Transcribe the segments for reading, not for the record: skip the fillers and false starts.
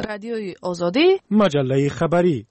رادیوی آزادی، مجله خبری.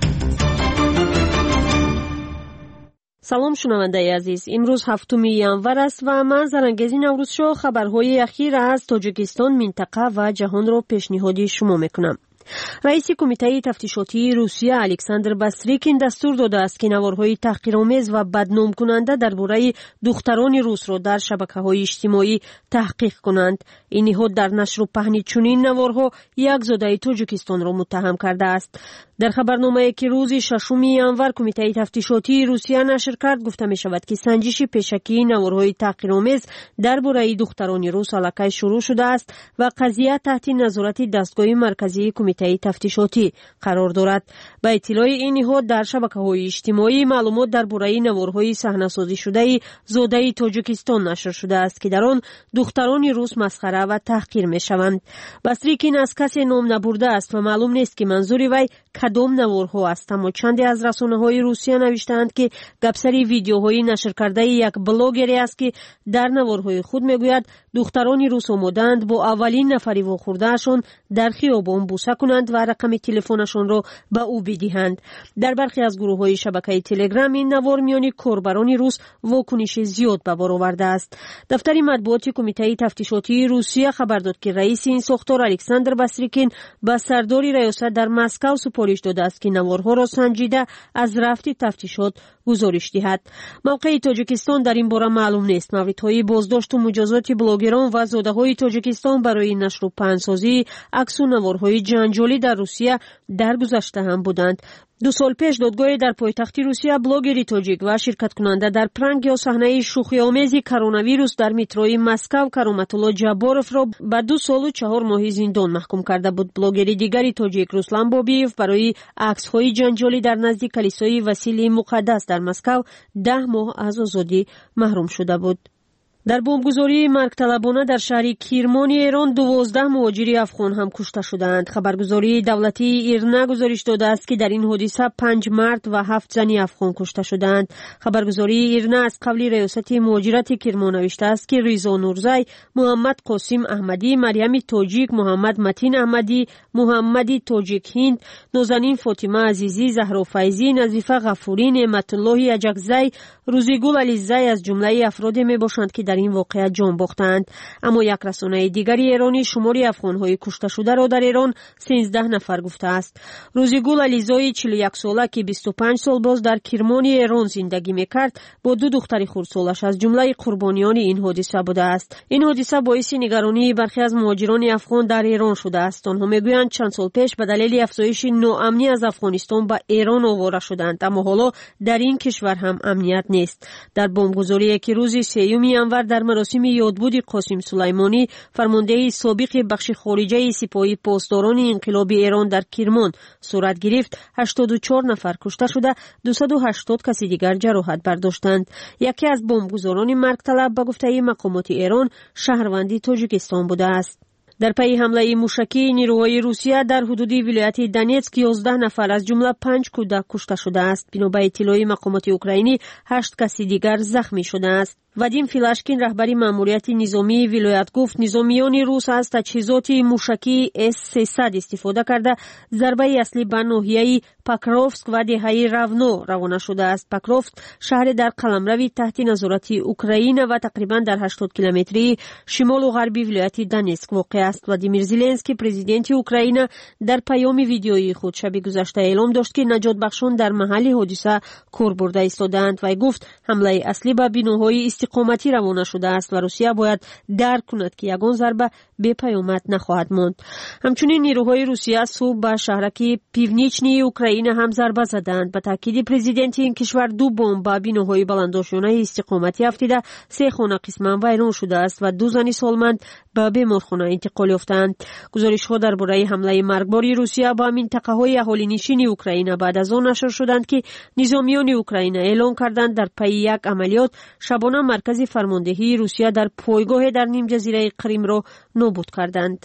سلام شنونده عزیز، امروز 7 январ است و من زرنگزی نوروزشو خبرهای اخیر از تاجیکستان، منطقه و جهان رو پیشنهاد شما میکنم. رئیس کمیته تفتیشاتی روسیه الکساندر باستریکین دستور داده است که نوارهای تحقیرآمیز و بدنام کننده درباره دختران روس را در شبکه‌های اجتماعی تحقیق کنند. این نهاد در نشر و پهن چنین نوارها یک زاده تاجیکستان را متهم کرده است. در خبرنامه‌ای که روز 6 январ کمیته تفتیشاتی روسیه نشر کرد گفته می شود که سنجش پیشکی نوارهای تحقیرآمیز درباره دختران روس علکی شروع شده است و قضیه تحت نظارت دستگاه مرکزی کمیته تفتیشاتی قرار دارد. با اطلاع این نهاد در شبکه‌های اجتماعی معلومات درباره نوارهای صحنه‌سازی شده زاده تاجیکستان نشر شده است که در آن دختران روس مسخره و تحقیر می‌شوند. باستریکین از کسی نام نبرده است و معلوم نیست که منظور وی کدام نوارها است، اما چندی از رسانه‌های روسیه نوشتند که گپسری ویدیوهای نشر کرده یک بلاگری است که در نوارهای خود میگوید دختران روس آمدند با اولین نفری واخوردهشان در خیابان بوسه کنند و رقم تلفنشان را به او بدهند. در برخی از گروه‌های شبکه تلگرام این نوار میان کاربران روس واکنش زیاد به بار آورده است. دفتر مطبوعاتی کمیته تفتیشاتی روسیه خبر داد که رئیس این ساختار الکساندر باستریکین به سردار ریاست در مسکو سپارش داده است که نوارها را سنجیده از رفت تفتیشات گزارش دهد. موقع تاجیکستان در این باره معلوم نیست. موردهای بازداشت و مجازات بلاگران و زاده‌های تاجیکستان برای نشر و پهنسازی عکس و نوارهای جنجالی در روسیه در گذشته هم بودند. 2 سال پیش دادگاه در پایتخت روسیه بلاگری تاجیک و شرکت کننده در پرنگ یا صحنه شوخی آمیز کرونا ویروس در متروی مسکو کرامت‌الله جبارов را به 2 سال و 4 ماه زندان محکوم کرده بود. بلاگری دیگری تاجیک روسلان بابیف برای عکس‌های جنجالی در نزدیک کلیسای وسیله مقدس در مسکو 10 ماه از آزادی محروم شده بود. در بمبگذاری مرگطلبانه در شهر کرمان ایران 12 مهاجر افغان هم کشته شدند. خبرگزاری دولتی ایرنا گزارش داده است که در این حادثه 5 مرد و 7 زن افغان کشته شدند. خبرگزاری ایرنا از قبل ریاست مهاجرت کرمان نوشته است که ریزا نورزی، محمد قاسم احمدی، مریم تاجیک، محمد متین احمدی، محمدی تاجیک هند، نازنین فاطمه عزیزی، زهرا فیضی، نظیفه غفوری، نعمت الله اجکزی، روزیگل علیزی از جمله افراد میباشند که در این واقعه جان باختند. اما یک رسانه دیگری ایرانی شمار افغان‌های کشته شده را در ایران 13 نفر گفته است. روزیگل علیزی 41 ساله که 25 سال باز در کرمان ایران زندگی میکرد با 2 دختر خردسالش از جمله قربانیان این حادثه بوده است. این حادثه باعث نگرانی برخی از مهاجران افغان در ایران شده است. آنها میگویند چند سال پیش به دلیل افزایش ناامنی از افغانستان به ایران آواره شدند، اما حالا در این کشور هم امنیت نیست. در بمبگذاری که روز 3 январ در مراسم یادبود قاسم سلیمانی فرمانده سابق بخش خارجه سپاه پاسداران انقلاب ایران در کرمان صورت گرفت، 84 نفر کشته شده، 280 کس دیگر جراحت برداشتند. یکی از بمبگذاران مرگ طلب به گفته مقامات ایران شهروند تاجیکستان بوده است. در پی حمله موشکی نیروهای روسیه در حدود ولایت دونتسک 11 نفر از جمله 5 کودک کشته شده است. بنا به اطلاع مقامات اوکراینی 8 کس دیگر زخمی شده است. وادیم فیلاشکین رهبری ماموریت نظامی ولایت گفت نظامیان روس از تجهیزات موشکی S-300 استفاده کرده ضربه اصلی به ناحیه پاکروفسک و دهه راونو روانه شده است. پاکروفسک شهر در قلمرو تحت نظارت اوکراین و تقریبا در 80 کیلومتری شمال و غربی ولایت دونتسک واقع است. ولادیمیر زلنسکی پرزیدنت اوکراین در پیام ویدیویی خود شب گذشته اعلام داشت که نجات بخشان در محل حادثه کار برده ایستادند و گفت حمله اصلی به بناهای استقامتی روانه شده است و روسیه باید درک کند که یگان ضربه بی پیامد نخواهد ماند. همچنین نیروهای روسیه صبح به شهرک پیونیچنی اوکراین هم ضربه زدند. به تاکید پرزیدنت این کشور 2 بمب به بناهای بلندآشیانه استقامتی افتیده 3 خانه قسما ویران شده است و 2 زن سالمند به بیمارخانه انتقال یافتند. گزارش‌ها درباره حمله مرگبار روسیه به منطقه‌های اهالی‌نشین اوکراین بعد از آن نشر شدند که نظامیان اوکراین اعلام کردند در پی یک عملیات شبانه مرکز فرماندهی روسیه در پایگاه در نیم جزیره کریم را نابود کردند.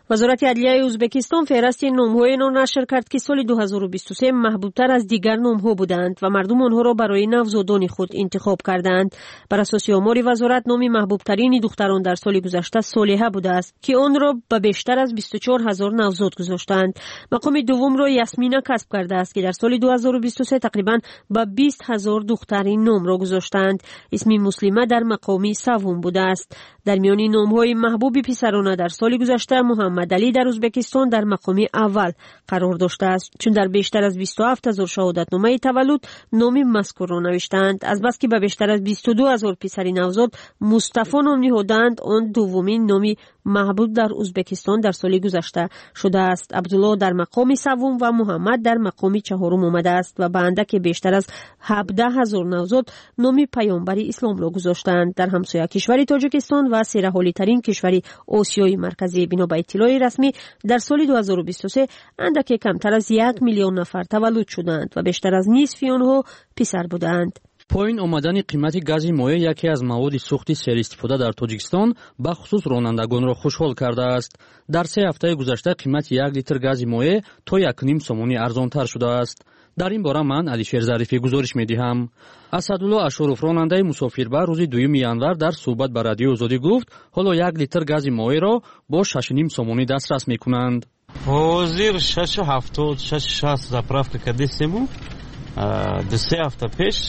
وزارت عدلیه ازبکستان فهرست نام‌های را نشر کرد که سال 2023 محبوبتر از دیگر نام‌ها بودند و مردم آنها را برای نوزادان خود انتخاب کردند. بر اساس آمار وزارت نام محبوبترین دختران در سال گذشته صالحه بوده است که آن را به بیشتر از 24,000 نوزاد گذاشتند. مقام دوم را یاسمینه کسب کرده است که در سال 2023 تقریباً به 20,000 دخترین نام را گذاشتند. اسم مسلمه در مقام سوم بوده است. در میان نام‌های محبوب پسرانه در سال گذشته محمد علی در ازبکستان در مقام اول قرار داشته است، چون در بیشتر از 27,000 شهادتنامه تولد نام مذکور را نوشتند. از بس که به بیشتر از 22,000 پسری نوزاد مصطفی نام نهادند، آن دومین نام محبوب در ازبکستان در سال گذشته شده است. عبدالله در مقام سوم و محمد در مقام چهارم آمده است و به اندک بیشتر از 17,000 نوزاد نام پیامبر اسلام را گذاشتند. در همسایه کشور تاجیکستان و سیرحالی ترین کشور آسیای مرکزی بنا به اطلاع رسمی در سال 2023 اندک کمتر از 1 میلیون نفر تولد شدند و بیشتر از نصف آنها پسر بودند. پایین آمدن قیمت گاز مایع یکی از مواد سوخت سرای‌استفاده در تاجیکستان به خصوص رانندگان را خوشحال کرده است. در 3 هفته گذشته قیمت 1 لیتر گاز مایع تا 1.5 سومونی ارزانتر شده است. در این باره من علیشیر ظریفی گزارش می‌دهم. اسدالله اشرف راننده مسافربر روز 2 январ در صحبت با رادیو آزادی گفت حالا 1 لیتر گاز مایع را با 6.5 сомонӣ дастрас мекунанд. ҳозир 6.70-6.60 заправка кардесему 2-3 ҳафта пеш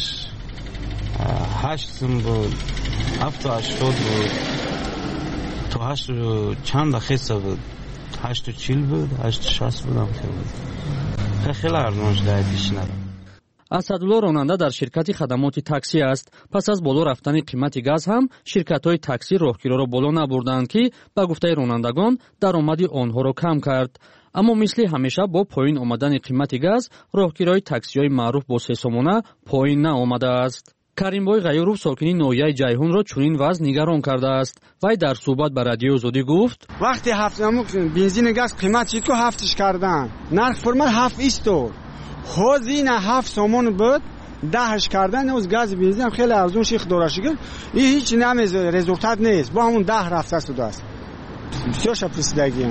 8 сум буд 7.80 буд то 8 чанд дахеса буд 8.40 буд 8.60 будам хеле арзон шуда пешина. اسدالله راننده در شرکت خدمات تاکسی است. پس از بالا رفتن قیمت گاز هم شرکت‌های تاکسی راهگیرا را بالا نبردند که به گفته رانندگان درآمد آنها را کم کرد. اما مثل همیشه با پایین آمدن قیمت گاز راهگیرای تاکسی‌های معروف با 3 سومانه پایین نآمده است. каримбой ғайюров сокини ноҳияи ҷайҳунро чунин вазъ нигарон кардааст. вай дар суҳбат ба радиои озодӣ гуфт: вақте бензини газ қимати ку 7 кардан нарх формал 7 истод ҳозина 7 сомон буд 10 кардан оз газ бензин ҳам хеле арзон ших дора шигар и ҳеҷ намез результат нест бо ҳамун 10 рафта судааст бисёр шаприсидагиам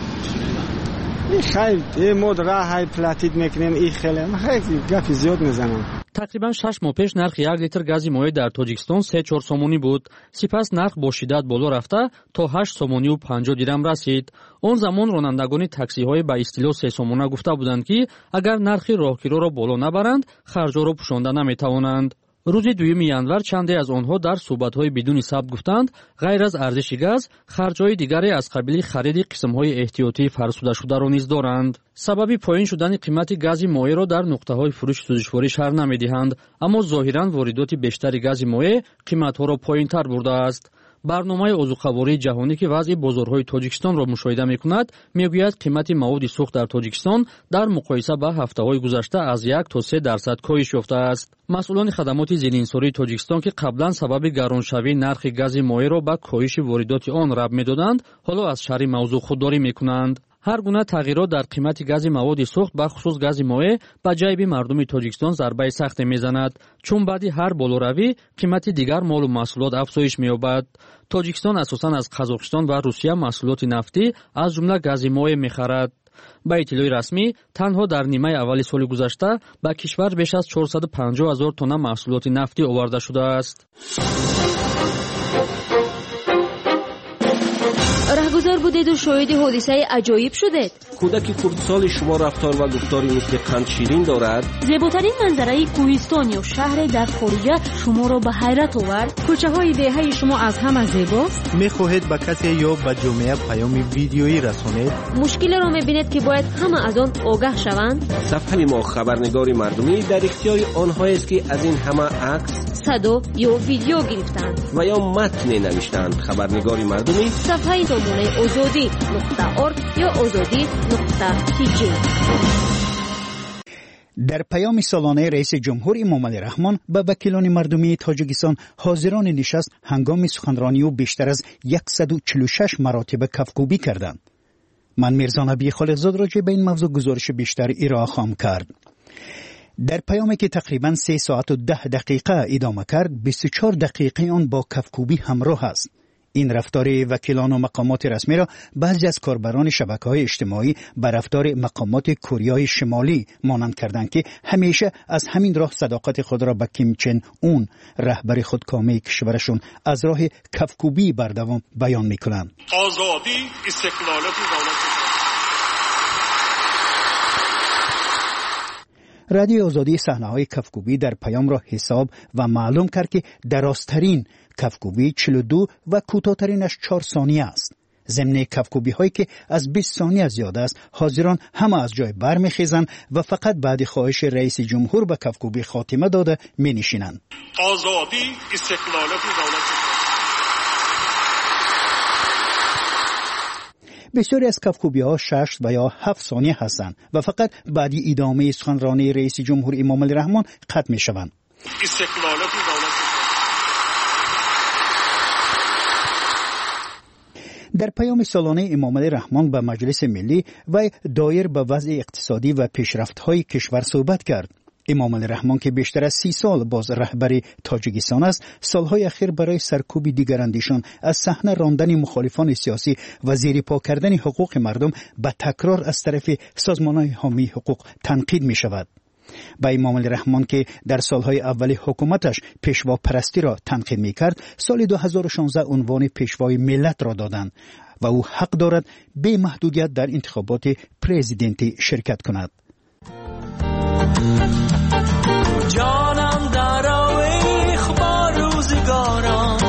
и хайр мод раҳай платид мекунем и хеле гапи зиёд мезанам. تقریبا 6 ماه پیش نرخ 1 لیتر گاز مایع در تاجیکستان 3-4 سومونی بود. سپس نرخ با شدت بالا رفته تا 8 سومونی و 50 درم رسید. آن زمان رانندگان تاکسی های به اصطلاح 3 سومانه گفته بودند که اگر نرخ راهگیرا را بالا نبرند خرجا را پوشانده نمیتوانند. روز 2 январ چندی از آنها در صحبت‌های بدون ثبت گفتند غیر از ارزش گاز خرج‌های دیگری از قبیل خرید قسم‌های احتیاطی فرسوده شده را نیز دارند. سبب پایین شدن قیمت گاز مایع را در نقطه‌های فروش سوزشواری شرح نمی‌دهند، اما ظاهراً واردات بیشتر گاز مایع قیمت‌ها را پایین‌تر برده است. برنامه اوضاع‌خواری جهانی که وضع بازارهای تاجیکستان را مشاهده می‌کند می‌گوید قیمت مواد سوخت در تاجیکستان در مقایسه با هفته‌های گذشته از 1 تا 3% کاهش یافته است. مسئولان خدمات ضدانصاری تاجیکستان که قبلا سبب گرانشوی نرخ گاز مایع را به کاهش واردات آن ربط می‌دادند، حالا از شرح موضوع خودداری می‌کنند. هر گونه تغییرات در قیمت گاز مواد سوخت به خصوص گاز مایع به جیب مردم تاجیکستان ضربه سخت میزند، چون بعد هر بالاروی قیمت دیگر مال و محصولات افزایش می‌یابد. تاجیکستان اساساً از قزاقستان و روسیه محصولات نفتی از جمله گاز مایع می‌خرد. با اطلاع رسمی تنها در نیمه اول سال گذشته به کشور بیش از 450,000 تن محصولات نفتی آورده شده است. راهگذار بودید و شاهد حادثه عجایب شدید. کودک کردسال شما رفتار و گفتاری مثل قند شیرین دارد. زیباترین منظره کوهستان یا شهر در خارجه شما را به حیرت آورد. کوچه های دهه شما از همه زیباست. میخواهید به کسی یا به جامعه پیام ویدیویی رسانید. مشکل را میبینید که باید همه از آن آگاه شوند. صفحه ما خبرنگار مردمی در اختیار آنهایی است که از این همه عکس، صدا یا ویدیو گرفتند و یا متن نوشتند. خبرنگار مردمی صفحه سامانه azadi.org یا azadi.tg. در پیام سالانه رئیس جمهور امام علی رحمان به وکیلان مردمی تاجیکستان حاضران نشست هنگام سخنرانی او بیشتر از 146 مراتب کفکوبی کردند. من میرزا نبی خالقزاد راجع به این موضوع گزارش بیشتر ارائه خواهم کرد. در پیامی که تقریباً 3 ساعت و 10 دقیقه ادامه کرد، 24 دقیقه آن با کفکوبی همراه است. این رفتار وکیلان و مقامات رسمی را بعضی از کاربران شبکه‌های اجتماعی به رفتار مقامات کره شمالی مانند کردند که همیشه از همین راه صداقت خود را به کیم چن اون رهبر خودکامه کشورشون از راه کفکوبی بردوام بیان میکنند. آزادی استقلالت دولت. رادیو آزادی صحنه‌های کفکوبی در پیام را حساب و معلوم کرد که درازترین کفکوبی 42 و کوتاه‌ترینش 4 ثانیه است. ضمن کفکوبی هایی که از 20 ثانیه زیاد است، حاضران همه از جای برمیخیزند و فقط بعد خواهش رئیس جمهور به کفکوبی خاتمه داده می نشینند. آزادی استقلالت دولت. بسیاری از کفکوبی ها 6 و یا 7 ثانیه هستند و فقط بعدی ادامه سخنرانی رئیس جمهور امام علی رحمان ختم می شوند. استقلالت دولت. در پیام سالانه امام علی رحمان به مجلس ملی و دایر به وضع اقتصادی و پیشرفت‌های کشور صحبت کرد. امام علی رحمان که بیشتر از 30 سال باز رهبر تاجیکستان است، سالهای اخیر برای سرکوب دیگراندیشان از صحنه راندن مخالفان سیاسی و زیر پا کردن حقوق مردم به تکرار از طرف سازمان‌های حامی حقوق تنقید می شود. با امام علی رحمان که در سالهای اول حکومتش پیشوا پرستی را تنقید می کرد، سال 2016 عنوان پیشوای ملت را دادند و او حق دارد بی محدودیت در انتخابات پرزیدنتی شرکت کند. جانم در آویخ با روزگارم،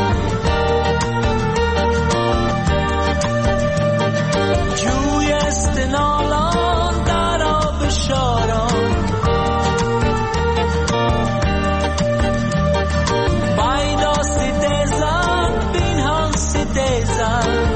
جوی استنالان در آب شارم، بایدا ستیزم بینهان ستیزم،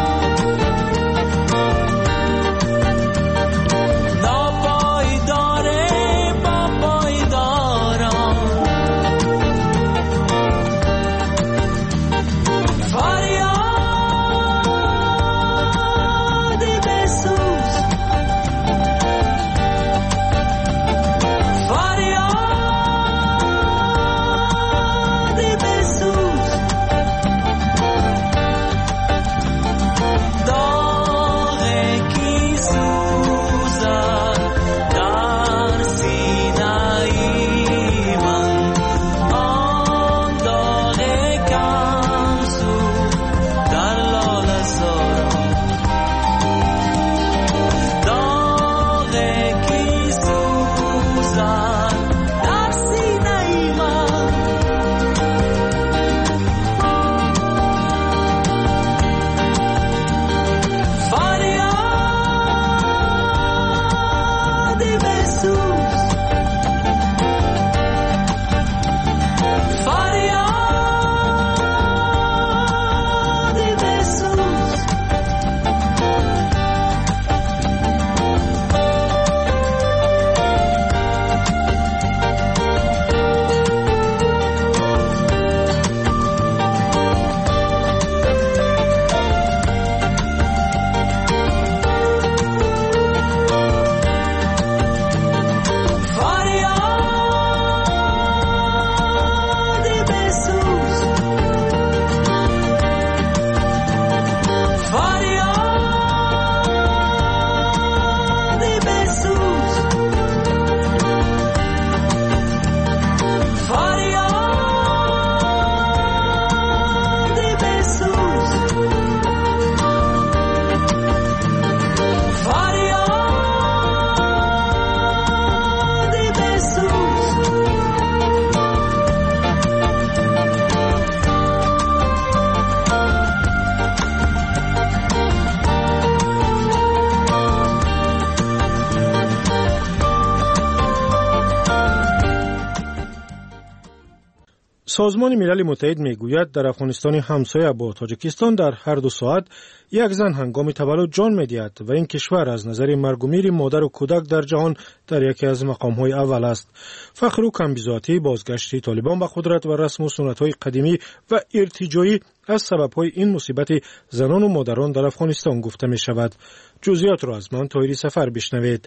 سازمان ملل متحد میگوید در افغانستان همسایه با تاجیکستان در هر 2 ساعت یک زن هنگام تولد جان می‌دهد و این کشور از نظر مرگ و میر مادر و کودک در جهان در یکی از مقام‌های اول است. فخر و کمبیزاتی بازگشت طالبان به قدرت و رسم و سنت‌های قدیمی و ارتجاعی از سبب‌های این مصیبت زنان و مادران در افغانستان گفته می‌شود. جزئیات را از من طاهری سفر بشنوید.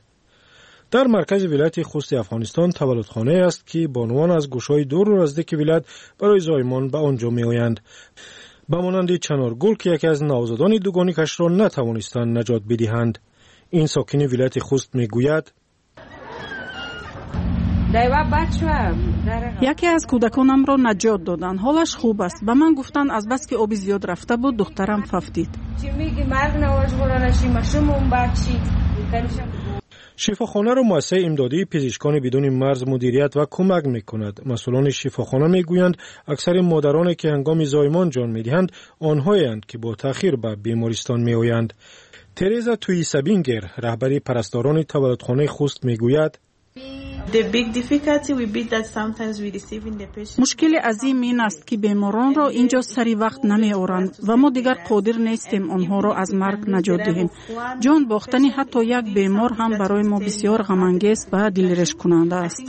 در مرکز ولایت خوست افغانستان تولدخانه است که بانوان از گوشه‌های دور و نزدیک ولایت برای زایمان به آنجا می‌آیند. به مانند چنارگل که یکی از نوزادان دوگانیکش را نتوانستند نجات بدهند. این ساکن ولایت خوست میگوید یکی از کودکانم را نجات دادند. حالش خوب است. به من گفتند از بس که آب زیاد رفته بود دخترم ففتید. شفاخانه را مؤسسه امدادی پزشکان بدون مرز مدیریت و کمک می‌کند. مسئولان شفاخانه می‌گویند اکثر مادرانی که هنگام زایمان جان می‌دهند آنهایند که با تأخیر به بیمارستان می‌آیند. تریزا تویسابینگر رهبری پرستاران تولدخانه خوست می‌گوید مشکل عظیم این است که بیماران را اینجا سری وقت نمی آورند و ما دیگر قادر نیستیم آنها را از مرگ نجات دهیم. جان باختن حتی یک بیمار هم برای ما بسیار غم انگیز و دلرش کننده است.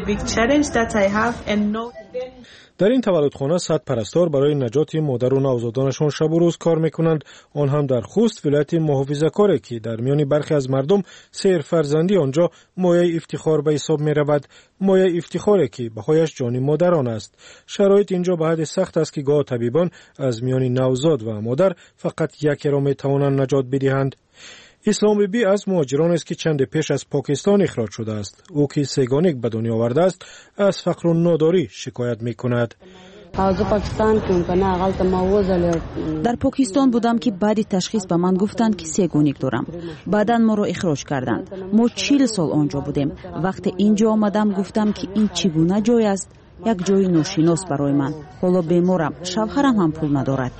در این تولدخانه 100 پرستار برای نجات مادر و نوزادانشان شب و روز کار میکنند. آن هم در خوست ولایت محافظه‌کاری که در میان برخی از مردم سیر فرزندی آنجا مایه افتخار به حساب می رود. مایه افتخاری که بهایش جان مادران است. شرایط اینجا به حد سخت است که گاه طبیبان از میان نوزاد و مادر فقط یکی را می توانند نجات بدهند. اسلام بیبی از مهاجران است که چند پیش از پاکستان اخراج شده است. او که سگانیک به دنیا آورده است از فقر و ناداری شکایت می کند. در پاکستان بودم که بعد تشخیص به من گفتند که سگانیک دارم. بعداً ما را اخراج کردند. ما 40 سال آنجا بودیم. وقتی اینجا آمدم گفتم که این چگونه جای است؟ یک جای ناشناس برای من. حالا بیمارم. شوهرم هم پول ندارد.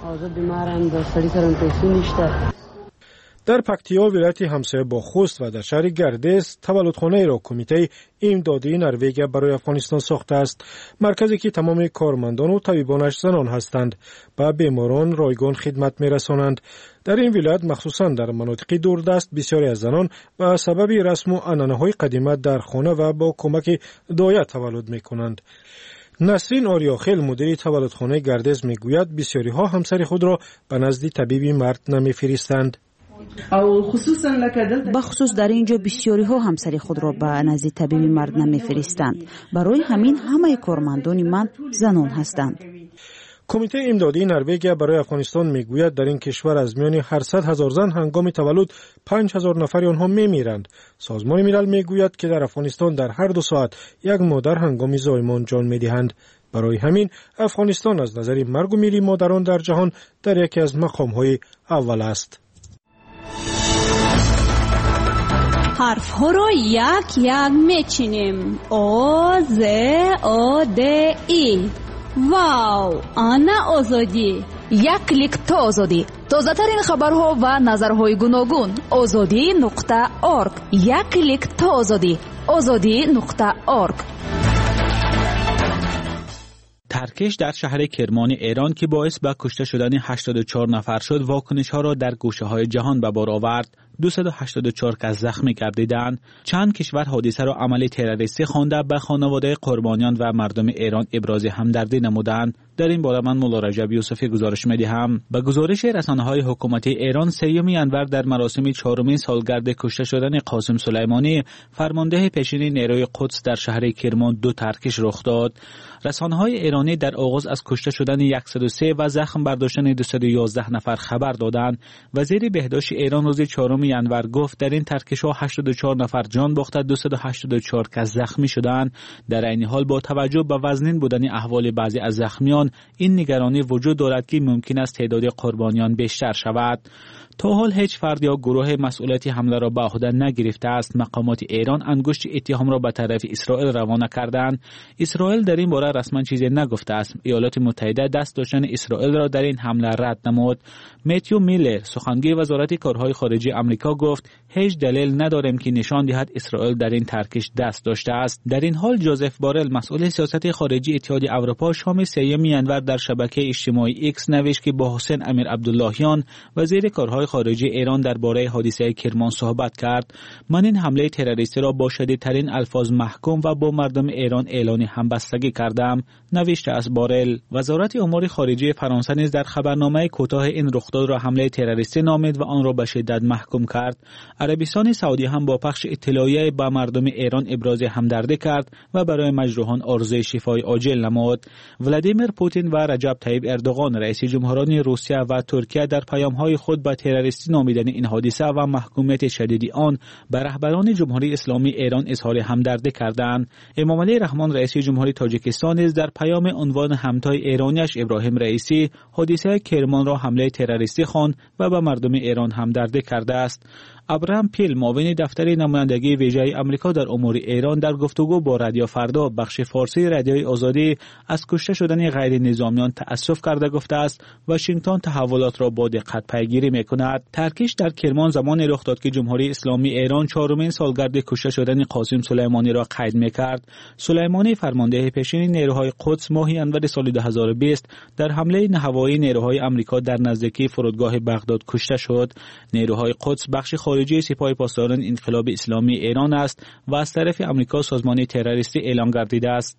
در پکتیا ولایت همسایه با خوست و در شهر گردیز تولدخانه را کمیته امدادی نروژ برای افغانستان ساخته است. مرکزی که تمام کارمندان و طبیبانش زنان هستند. به بیماران رایگان خدمت می‌رسانند. در این ولایت مخصوصاً در مناطق دوردست بسیاری از زنان به سبب رسم و عنعنه‌های قدیمی در خانه و با کمک دایه تولد می‌کنند. نسرین آریاخیل مدیر تولدخانه گردیز میگوید بسیاری ها همسر خود را به نزد طبیب مرد نمی‌فرستند. بخصوص در اینجا بسیاری ها همسر خود را به نزد طبیب مرد نمی‌فرستند. برای همین همه کارمندان من زنان هستند. کمیته امدادی نروژ برای افغانستان میگوید در این کشور از میان هر 100,000 زن هنگام تولد 5,000 نفر آنها میمیرند. سازمان ملل میگوید که در افغانستان در هر 2 ساعت یک مادر هنگام زایمان جان میدهند. برای همین افغانستان از نظر مرگ و میر مادران در جهان در یکی از مقام‌های اول است. حرف ها رو یک یک میچینیم. او ز او د ای. واو، آنا آزادی. یک کلیک تا آزادی. تازه ترین خبرها و نظرهای گوناگون. azadi.org. یک کلیک تا آزادی. azadi.org. ترکش در شهر کرمان ایران که باعث به کشته شدن 84 نفر شد، واکنش‌ها را در گوشه‌های جهان به بار آورد. 284 کس زخمی گردیدند. چند کشور حادثه را عمل تروریستی خوانده به خانواده قربانیان و مردم ایران ابراز همدردی نمودند. در این باره من مولا رجب یوسفی گزارش می‌دهم. به گزارش رسانه‌های حکومتی ایران، 3 انور در مراسم 4مین سالگرد کشته شدن قاسم سلیمانی، فرمانده پیشین نیروی قدس در شهر کرمان 2 ترکش رخ داد. رسانه‌های ایرانی در آغاز از کشته شدن 103 و زخم برداشتن 211 نفر خبر دادند. وزیر بهداشت ایران روز 4 انور گفت در این ترکش‌ها 84 نفر جان باخته، 284 کس زخمی شدند. در این حال با توجه به وزنین بودن احوال بعضی از زخمیان، این نگرانی وجود دارد که ممکن است تعداد قربانیان بیشتر شود. تا حال هیچ فرد یا گروه مسئولیت حمله را به عهده نگرفته است. مقامات ایران انگشت اتهام را به طرف اسرائیل روانه کردند. اسرائیل در این باره رسما چیزی نگفته است. ایالات متحده دست داشتن اسرائیل را در این حمله رد نمود. متیو میلر، سخنگوی وزارت کارهای خارجه آمریکا، گفت هیچ دلیل نداریم که نشان دهد اسرائیل در این ترکش دست داشته است. در این حال جوزف بارل، مسئول سیاست خارجی اتحادیه اروپا، شام 3 انور در شبکه اجتماعی ایکس نوشت که با حسین امیر عبداللهیان، وزیر کارهای خارجه ایران درباره حادثه کرمان صحبت کرد. من این حمله تروریستی را با شدیدترین الفاظ محکوم و با مردم ایران اعلان همبستگی کردم، نوشته است بارل. وزارت امور خارجه فرانسه نیز در خبرنامه کوتاه این رخداد را حمله تروریستی نامید و آن را به شدت محکوم کرد. عربستان سعودی هم با پخش اطلاعیه به مردم ایران ابراز همدردی کرد و برای مجروحان آرزوی شفای عاجل نمود. ولادیمیر پوتین و رجب طیب اردوغان رئیس جمهوران روسیه و ترکیه در پیام‌های خود به تروریستی نامیدن این حادثه و محکومیت شدید آن به رهبران جمهوری اسلامی ایران اظهار همدردی کردند. امامعلی رحمان رئیس جمهوری تاجیکستان نیز در پیام عنوان همتای ایرانیش ابراهیم رئیسی حادثه کرمان را حمله تروریستی خواند و به مردم ایران همدردی کرده است. ابراهام پیل معاون دفتر نمایندگی ویژه آمریکا در امور ایران در گفتگو با رادیو فردا بخش فارسی رادیوی آزادی از کشته شدن غیر نظامیان تأسف کرده گفته است واشنگتن تحولات را با دقت پیگیری میکند. ترکیش در کرمان زمان رخ داد که جمهوری اسلامی ایران چهارمین سالگرد کشته شدن قاسم سلیمانی را قید میکرد. سلیمانی فرمانده پیشین نیروهای قدس ماه انور سال 2020 در حمله نهوایی نیروهای آمریکا در نزدیکی فرودگاه بغداد کشته شد. نیروهای قدس بخش خارجی سپاه پاسداران انقلاب اسلامی ایران است و از طرف آمریکا سازمان تروریستی اعلام گردیده است.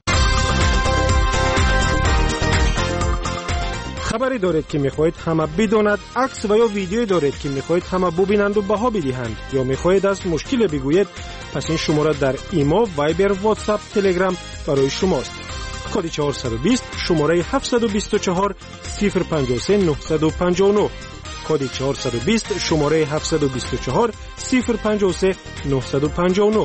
خبری دارید که میخواهید همه بداند، عکس و یا ویدیویی دارید که میخواهید همه ببینند و بها بدهند، یا میخواهید از مشکل بگویید، پس این شماره در ایما، وایبر، واتساپ، تلگرام برای شماست. کد 420 شماره 724 053 959 کد 420 شماره 724 053 959.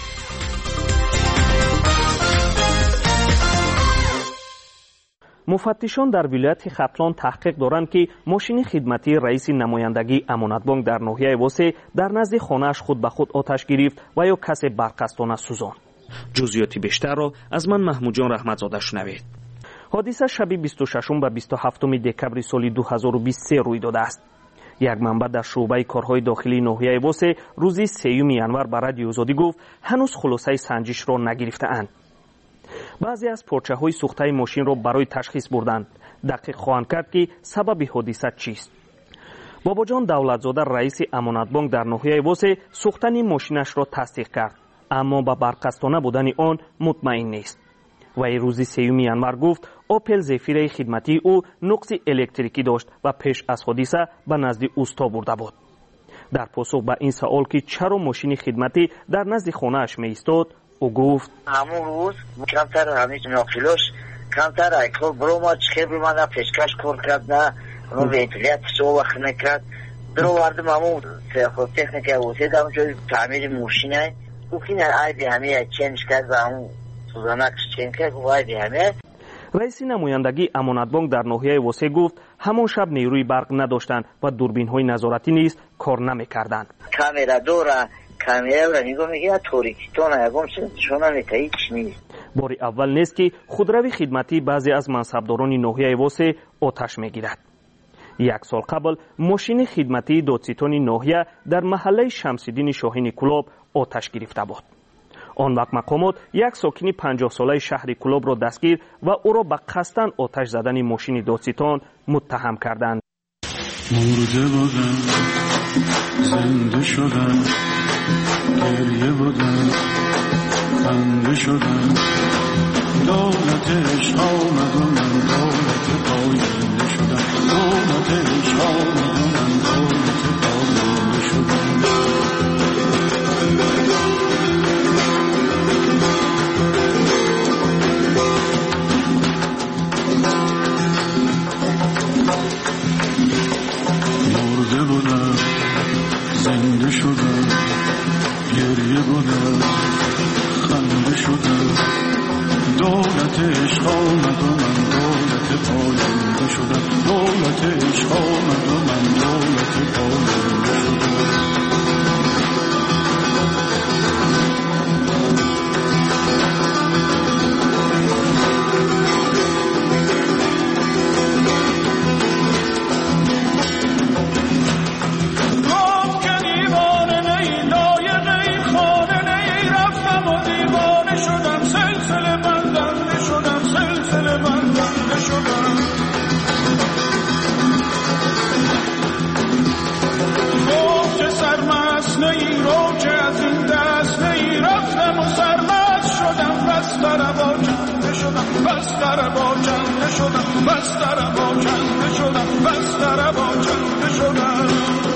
مفتشان در ولایت ختلان تحقیق دارند که ماشین خدمتی رئیس نمایندگی امانت بانک در ناحیه واسه در نزد خانه‌اش خود به خود آتش گرفت و یا کسی برقصدانه سوزاند. جزئیات بیشتر را از من محمود جان رحمتزاده شنوید. حادثه شب 26 و 27 دکبر سال 2023 روی داده است. یک منبع در شعبه کارهای داخلی ناحیه واسه روز 3 ینور به رادیو آزادی گفت هنوز خلاصه سنجش را نگرفته‌اند. بعضی از پارچه‌های سوخته ماشین را برای تشخیص بردند. دقیق خواهند کرد که سبب حادثه چیست. باباجان دولتزاده رئیس امانت بانک در ناحیه واسه سوختن ماشینش را تصدیق کرد، اما به برقصدانه بودن آن مطمئن نیست. و روز 3 ینور گفت اوپل زفیر خدمتی او نقص الکتریکی داشت و پیش از حادثه به نزد اوستا برده بود. در پاسخ به این سوال که چرا ماشین خدمتی در نزد خانه‌اش می ایستاد، او گفت همون روز کمتر همیش ناکیلوش کمتر ایکل بروما چخیر بمانه پیشکش کار کرد نه اون وینتیلیت شو وقت نکرد درو واردم همون تکنیکه واسه دام جوی تعمیر ماشینه کوکینه ای به همه چنج کرد و اون سوزانک چنج کرد و ای به همه. رئیس نمایندگی امانت بانک در ناحیه واسه گفت همون شب نیروی برق نداشتند و دوربین‌های نظارتی نیز کار نمی‌کردند. کامera دورا کامera را نگاه میگه توریکی تو نگم شما میتایی چی نیست. باری اول نیست که خودروی خدمتی بعضی از منصبداران ناحیه واسه آتش میگیرد. 1 سال قبل ماشین خدمتی دادستان ناحیه در محله شمس‌الدین شاهین کلاب آتش گرفته بود. آن وقت مقامات یک ساکن 50 ساله شهر کلاب را دستگیر و او را به قصداً آتش زدن ماشین دادستان متهم کردند. مرده بودم زنده شدم گریه بودم خنده شدم دولت عشق آمد و من دولت پاینده شدم دولت عشق آمد و من دولت پاینده شدم. مرده بودم زنده شدم گریه بودم خنده شدم دولت عشق آمد و من دولت پاینده شدم دولت عشق آمد و من دولت پاینده شدم. بستر با چنده شدم بستر با چنده شدم بستر با چنده شدم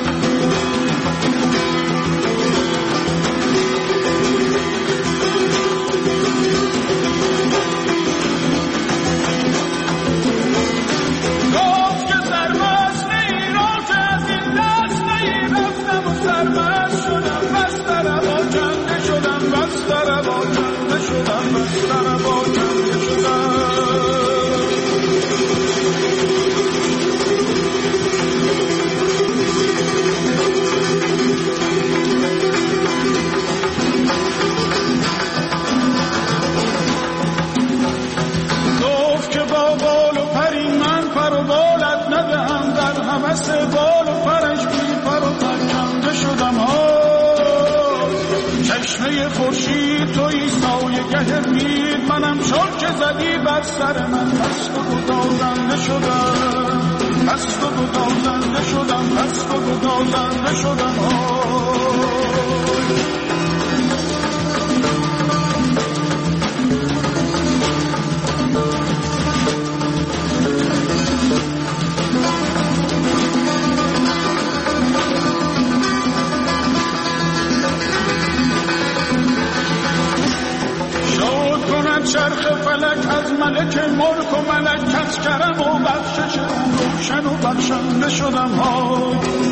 خورشید توی سایه‌گه مید منم چون که زدی بر سر من پس تو گدازنده شدم پس تو گدازنده شدم پس تو گدازنده شدم چرخ فلک از ملک ملک و ملکت کرم و بخشش روشن و بخشنده شدم ها.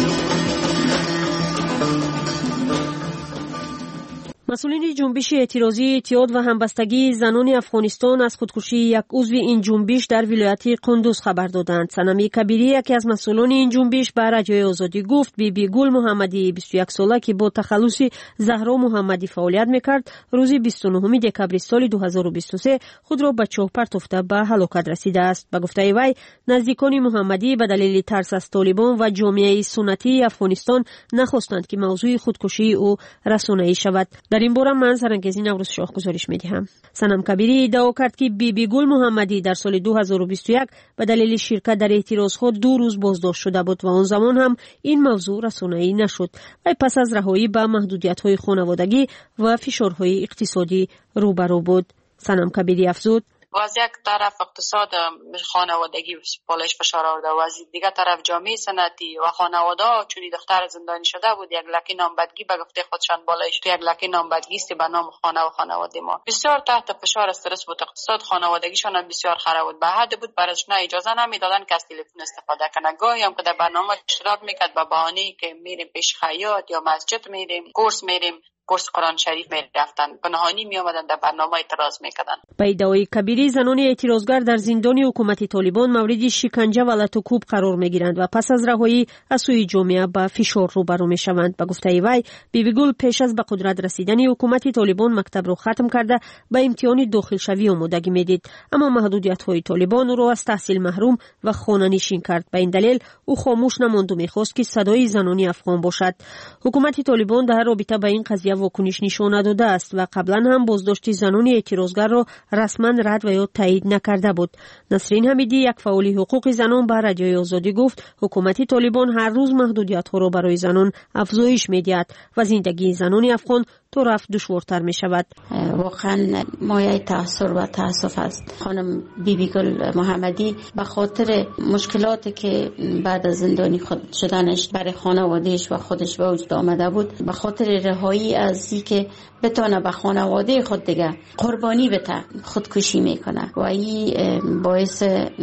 مسئولین جنبش اعتراضی اتحاد و همبستگی زنان افغانستان از خودکشی یک عضو این جنبش در ولایت قندوز خبر دادند. صنم کبیری یکی از مسئولان این جنبش به رادیوی آزادی گفت بیبی گل محمدی 21 ساله که با تخلص زهرا محمدی فعالیت میکرد روز 29 دکبر سال 2023 خود را به چاه پرتافته به هلاکت رسیده است. به گفته وی نزدیکان محمدی به دلیل ترس از طالبان و جامعه سنتی افغانستان نخواستند که موضوع خودکشی او رسانه‌ای شود. در این باره من سرانگیزی نوروز شاه گزارش می‌دهم. صنم کبیری ادعا کرد که بیبی گل محمدی در سال 2021 به دلیل شرکت در اعتراض خود 2 روز بازداشت شده بود و آن زمان هم این موضوع رسانه‌ای نشد و پس از رهایی به محدودیت‌های خانوادگی و فشارهای اقتصادی روبرو بود. صنم کبیری افزود و از یک طرف اقتصاد خانوادگی بالایش فشار آورده و از دیگر طرف جامعه سنتی و خانواده چون دختر زندانی شده بود یک لکه نامبدگی به گفته خودشان بالایش یک لکه نامبدگی است به نام خانه و خانواده ما بسیار تحت فشار استرس بود. اقتصاد خانوادگیشان بسیار خراب بود. به حد بود برایش نه اجازه نمیدادن که از تلفن استفاده کنه. گاهی هم که در برنامه اشتراک میکرد به بهانه‌ای که میریم پیش خیاط یا مسجد میریم کورس قرآن شریف می رفتن پنهانی می آمدن در برنامه اعتراض میکردن. به ادعای کبیری زنان اعتراضگر در زندان حکومت طالبان مورد شکنجه و لطوکوب قرار می گیرند و پس از رهایی از سوی جامعه به فشار روبرو می شوند. به گفته وی بیبی گل پیش از به قدرت رسیدن حکومت طالبان مکتب را ختم کرده به امتحان داخل شوی آمادگی میدید، اما محدودیت های طالبان او را از تحصیل محروم و خانه نشین کرد. به این دلیل او خاموش نماند و میخواست که صدای زنان افغان باشد. حکومت طالبان در رابطه با این قضیه واکنش نشان داده است و قبلا هم بازداشت زنان اعتراضگر را رسما رد و یا تایید نکرده بود. نسرین حمیدی یک فعال حقوق زنان به رادیوی آزادی گفت حکومت طالبان هر روز محدودیت ها را برای زنان افزایش می‌دهد و زندگی زنان افغان تو رفت دشوارتر می شود. واقعا مایه تأثیر و تأسف است. خانم بیبی گل محمدی به خاطر مشکلاتی که بعد از زندانی خود شدنش برای خانوادهش و خودش به وجود آمده بود، به خاطر رهایی از اینکه بتونه به خانواده خود دیگه قربانی بده خودکشی میکنه و این باعث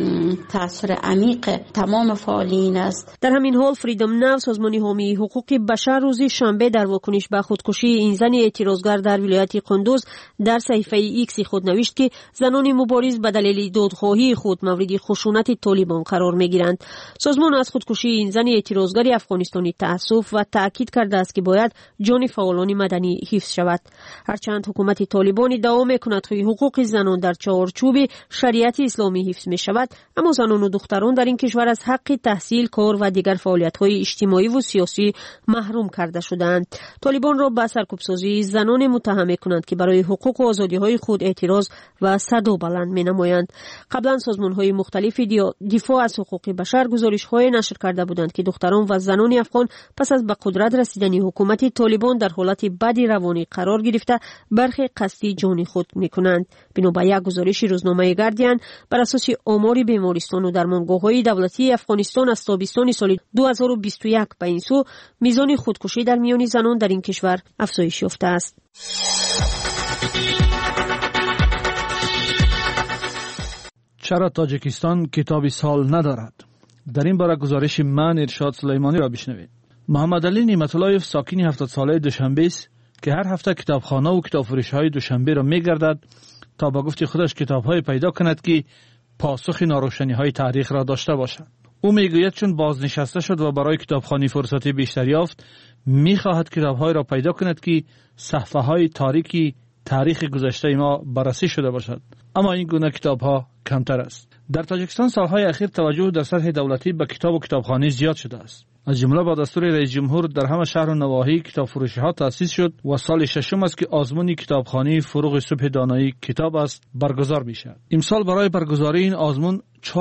تأثیر عمیق تمام فعالین است. در همین حال فریدم ناو سازمان حامی حقوق بشر روز شنبه در واکنش به خودکشی این زن اعتراضگر در ولایت قندوز در صفحه ایکس خود نوشت که زنان مبارز به دلیل دادخواهی خود مورد خشونت طالبان قرار میگیرند. سازمان از خودکشی این زن اعتراضگر افغانستانی تأسف و تاکید کرده است که باید جان فعالان مدنی حفظ شود. هرچند حکومت طالبان ادعا میکند که حقوق زنان در چارچوب شریعت اسلامی حفظ می شود، اما زنان و دختران در این کشور از حق تحصیل، کار و دیگر فعالیت‌های اجتماعی و سیاسی محروم کرده شدند. طالبان را به سرکوبسازی بازی زنان متهم می‌کنند که برای حقوق و آزادی‌های خود اعتراض و صدا بلند می‌نمایند. قبلا سازمان‌های مختلف دفاع از حقوق بشر گزارش‌های نشر کرده بودند که دختران و زنان افغان پس از به قدرت رسیدن حکومت طالبان در حالت بدی روانی قرار گرفته برخی قصدی جان خود می‌کنند. بنا به یک گزارش روزنامه گاردین، بر اساس آمار بیمارستان و درمانگاه‌های دولتی افغانستان از تابستان سال 2021 به این سو میزان خودکشی در میان زنان در این کشور افزایش یافته است. چرا تاجیکستان کتاب سال ندارد؟ در این باره گزارش من ارشاد سلیمانی را بشنوید. محمد علی نعمت‌اللهیف ساکن 70 ساله دوشنبه است که هر هفته کتابخانه و کتابفروشی‌های دوشنبه را می‌گردد تا با گفت خودش کتاب‌های پیدا کند که پاسخ ناروشنی‌های تاریخ را داشته باشد. او میگوید چون بازنشسته شد و برای کتابخوانی فرصتی بیشتر یافت، می‌خواهد کتاب‌های را پیدا کند که صفحه‌های تاریکی تاریخ گذشته ما بررسی شده باشد، اما این گونه کتاب‌ها کمتر است. در تاجیکستان سالهای اخیر توجه در سطح دولتی به کتاب و کتابخوانی زیاد شده است. از جمله با دستور رئیس جمهور در همه شهر و نواحی کتابفروشی‌ها تأسیس شد و سال ششم است که آزمون کتابخوانی فروغ صبح دانایی کتاب است برگزار می‌شود. امسال برای برگزاری این آزمون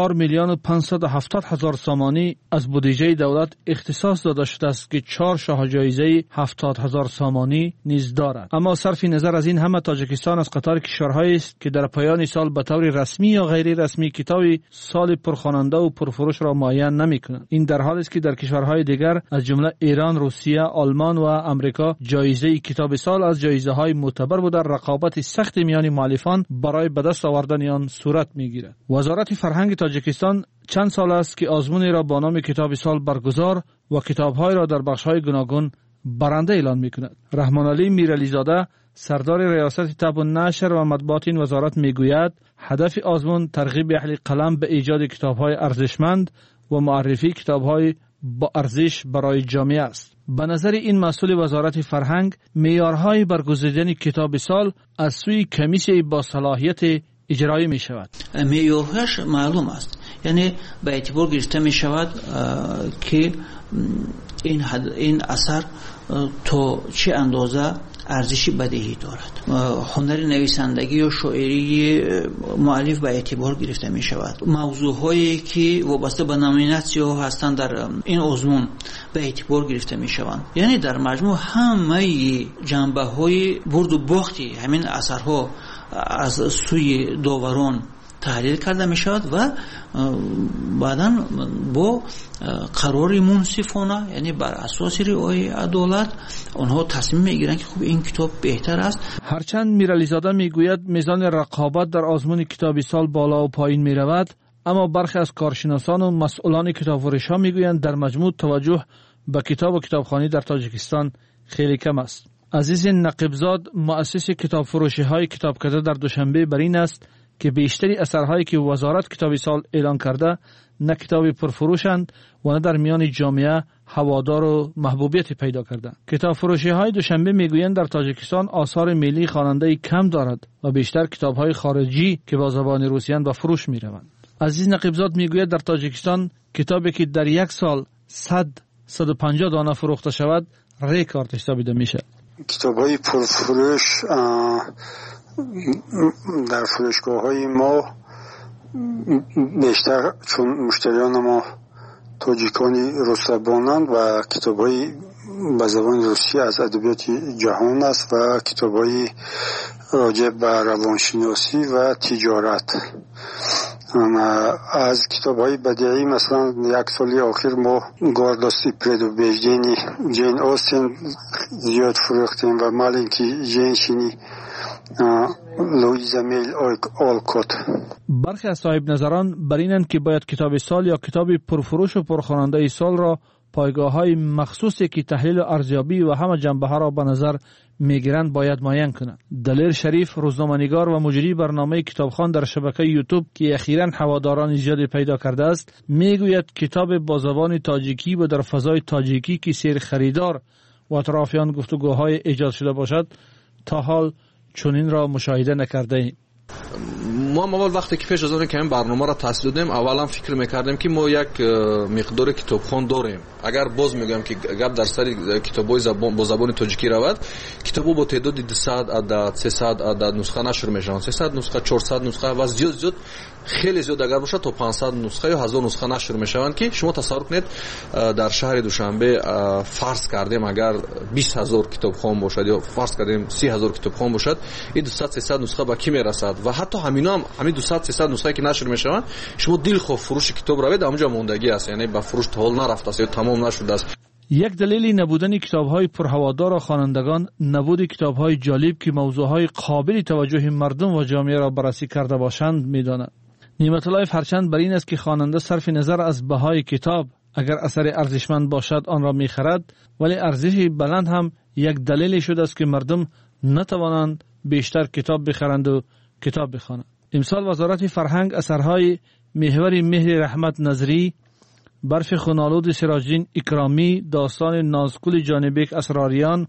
4,570,000 سامانی از بودجه دولت اختصاص داده شده است که 4 شاه جایزه 70,000 سامانی نیز دارد. اما صرف نظر از این همه، تاجیکستان از قطار کشورهایی است که در پایان سال به طور رسمی یا غیر رسمی کتاب سال پرخواننده و پرفروش را معین نمی‌کند. این در حالی است که در کشورهای دیگر از جمله ایران، روسیه، آلمان و امریکا جایزه کتاب سال از جایزه‌های معتبر و در رقابت سخت میان مؤلفان برای به دست آوردن آن صورت می‌گیرد. وزارت فرهنگ تاجیکستان چند سال است که آزمونی را با نام کتاب سال برگزار و کتاب‌های را در بخش‌های گوناگون برنده اعلان می‌کند. رحمان علی میرعلی‌زاده سردار ریاست طبع و نشر و مطبوعات این وزارت میگوید هدف آزمون ترغیب اهل قلم به ایجاد کتاب‌های ارزشمند و معرفی کتاب‌های با ارزش برای جامعه است. به نظر این مسئول وزارت فرهنگ، معیارهای برگزیدن کتاب سال از سوی کمیسیون با صلاحیت اجرایی می شود. معیارهاش معلوم است، یعنی به اعتبار گرفته می شود که این اثر تو چه اندازه ارزش بدیهی دارد. هنر نویسندگی و شاعری مؤلف به اعتبار گرفته می شود. موضوعهایی که وابسته به نامیناسیون هستند در این آزمون به اعتبار گرفته می شوند. یعنی در مجموع همه جنبه های برد و باختی همین اثرها از سوی داوران تحلیل کرده می شود و بعداً با قرار منصفانه، یعنی بر اساس رعایت عدالت، آنها تصمیم می گیرند که خب این کتاب بهتر است. هرچند میرعلی‌زاده میگوید میزان رقابت در آزمون کتاب سال بالا و پایین می رود، اما برخی از کارشناسان و مسئولان کتابفروشی‌ها میگویند در مجموع توجه به کتاب و کتابخوانی در تاجیکستان خیلی کم است. عزیز نقیبزاد، مؤسس کتابفروشی‌های کتابکده در دوشنبه بر این است که بیشتری اثرهایی که وزارت کتاب سال اعلان کرده نه کتاب پرفروشند و نه در میان جامعه هوادار و محبوبیت پیدا کرده. کتابفروشی‌های دوشنبه میگویند در تاجیکستان آثار ملی خواننده کم دارد و بیشتر کتاب‌های خارجی که با زبان روسیان به فروش میروند. عزیز نقیبزاد میگوید در تاجیکستان کتابی که در یک سال 150 دانه فروخته شود رکورد حسابیده میشه. کتاب‌های پرفروش در فروشگاه‌های ما بیشتر چون مشتریان ما تاجیکانی روس‌زبانند و کتاب‌های به زبان روسی از ادبیات جهان است و کتاب‌های راجع به روانشناسی و تجارت. از کتاب‌های بدیعی مثلا یک سالی آخر ما گارداستی پردوبیجدینی جین آستین زیاد فروختیم و مالینکی جنشینی لویزا میل آلکوت. برخی از صاحب نظران بر اینند که باید کتاب سال یا کتاب پرفروش و پرخواننده سال را پایگاه‌های مخصوصی که تحلیل و ارزیابی و همه جنبه‌ها را به نظر میگیرند باید معین کنند. دلیر شریف، روزنامه‌نگار و مجری برنامه کتابخوان در شبکه یوتیوب که اخیراً هواداران زیادی پیدا کرده است، میگوید کتاب با زبان تاجیکی و در فضای تاجیکی که سیر خریدار و اطرافیان گفتگوهای ایجاد شده باشد تا حال چنین را مشاهده نکرده ایم. ما اول وقتی که پیش از اون که این برنامه را تاسیس دادیم اولا فکر میکردیم که ما یک مقدار کتابخوان داریم. اگر باز میگم که گپ در سر کتابای با زبان تاجیکی رود، کتابو با تعداد 200 عدد 300 عدد نسخه نشر میشن، 300 نسخه 400 نسخه و زیاد خیلی زیاد اگر باشه تا 500 نسخه یا 1000 نسخه نشر میشوند که شما تصور کنید در شهر دوشنبه فرض کردیم اگر 20000 کتابخوان باشد یا فرض کردیم 30000 کتابخوان باشد، این 200 300 نسخه با کی میرسد و حتی همین 200 300 نسخه که نشر میشوند شما دل خوف فروش کتاب روید اونجا موندگی است، یعنی به فروش تول نرفته است یا تمام نشده است. یک دلیل نبودن کتاب‌های پرهوادار خوانندگان نبود کتاب‌های جالب که موضوع‌های قابل توجه مردم و جامعه را بررسی کرده باشند می‌داند. نعمت الله هرچند بر این است که خواننده صرف نظر از بهای کتاب اگر اثر ارزشمند باشد آن را می‌خرد، ولی ارزش بلند هم یک دلیل شده است که مردم نتوانند بیشتر کتاب بخرند و کتاب بخوانند. امسال وزارت فرهنگ اثرهای محور مهر رحمت نظری، برف خونالود سراجدین اکرامی، داستان نازگل جانبک اسراریان،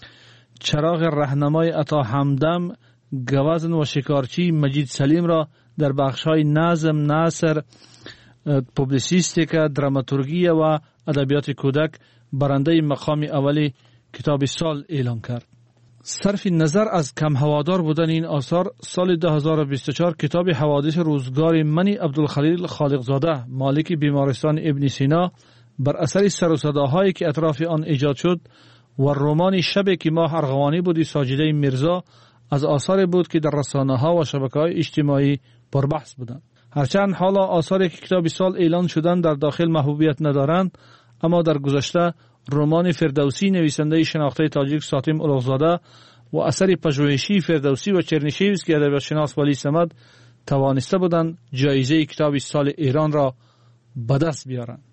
چراغ رهنمای عطا همدم، گوزن و شکارچی مجید سلیم را در بخش‌های نظم، نثر، پوبلیسیستیک، دراماتورگی و ادبیات کودک برنده مقام اول کتاب سال اعلام کرد. صرف نظر از کم هوادار بودن این آثار، سال 2024 کتاب حوادث روزگار منی عبدالخلیل خالقزاده مالک بیمارستان ابن سینا بر اثر سر و صداهایی که اطراف آن ایجاد شد و رمان شب که ماه ارغوانی بودی ساجده میرزا از آثار بود که در رسانه‌ها و شبکه‌های اجتماعی پربحث بودند. هرچند حالا آثاری که کتاب سال اعلان شدن در داخل محبوبیت ندارند، اما در گذشته رمان فردوسی نویسنده شناخته تاجیک ساتم اولوغزاده و اثر پژوهشی فردوسی و چرنیشیوسکی ادبیات شناس ولی صمد توانسته بودند جایزه کتاب سال ایران را به دست بیارند.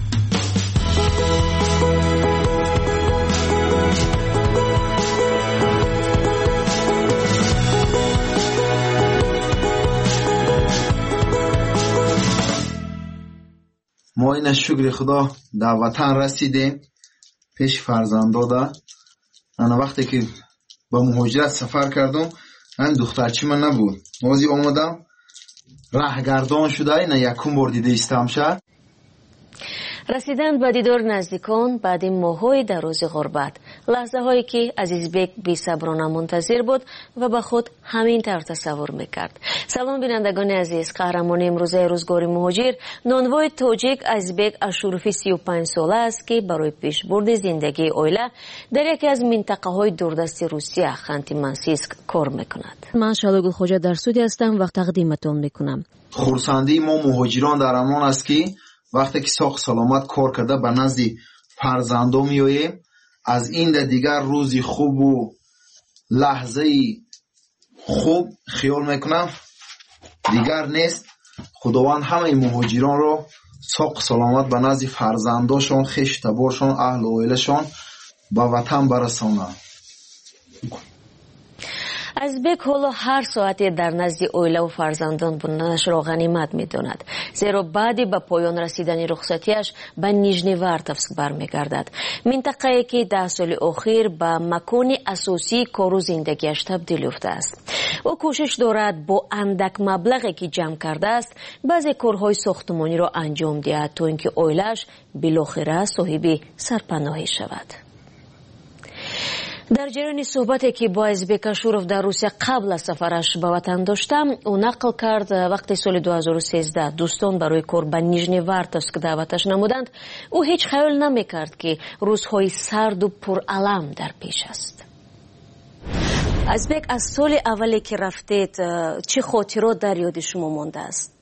ما این شکر خدا در وطن رسیدیم پیش فرزنداده. انا وقتی که با مهاجرت سفر کردم هم دخترچی من نبود، موزی آمدم راهگردان شده این یکم بار دیده استم شد. رسیدن به دیدار نزدیکان بعد این ماه‌های دراز غربت، لحظه هایی که عزیزبک بی‌صبرانه منتظر بود و به خود همین طور تصور میکرد. سلام بینندگان عزیز، قهرمان امروزه روزگار مهاجر نانوای تاجیک عزیزبک اشوروفی 35 ساله است که برای پیشبرد زندگی عائله در یکی از منطقه های دوردست روسیه خانتی منسیسک کار میکند. من شالوگل خوجا در سودی هستم و تقدیمتون میکنم. خورسندی ما مهاجران در امان است که وقتی که ساخت سلامت کار کرده به نزد فرزندان میاییم، از این در دیگر روزی خوب و لحظه خوب خیال میکنم دیگر نیست. خداوند همه مهاجران را ساخت سلامت به نزد فرزندانشان، خویش تبارشان، اهل و عائله‌شان به وطن برسانند. ازبک حالا هر ساعتی در نزد عائله و فرزندان بودنش را غنیمت می‌داند، زیرا بعد به پایان رسیدن رخصتیش به نیژنیوارتوفسک برمیگردد، منطقه‌ای که 10 سال اخیر به مکان اساسی کار و زندگیش تبدیل یافته است. او کوشش دارد با اندک مبلغی که جمع کرده است بعضی کارهای ساختمانی را انجام دهد تا اینکه عائله‌اش بالاخره صاحب سرپناهی شود. در جریان صحبتی که با ازبک اشوروف در روسیه قبل از سفرش به وطن داشتم، او نقل کرد وقتی سال 2013 دوستان برای کار به نیژنیوارتوفسک دعوتش نمودند، او هیچ خیال نمیکرد که روزهای سرد و پرالم در پیش است. ازبک، از سال اولی که رفتید چه خاطرات در یاد شما مانده است؟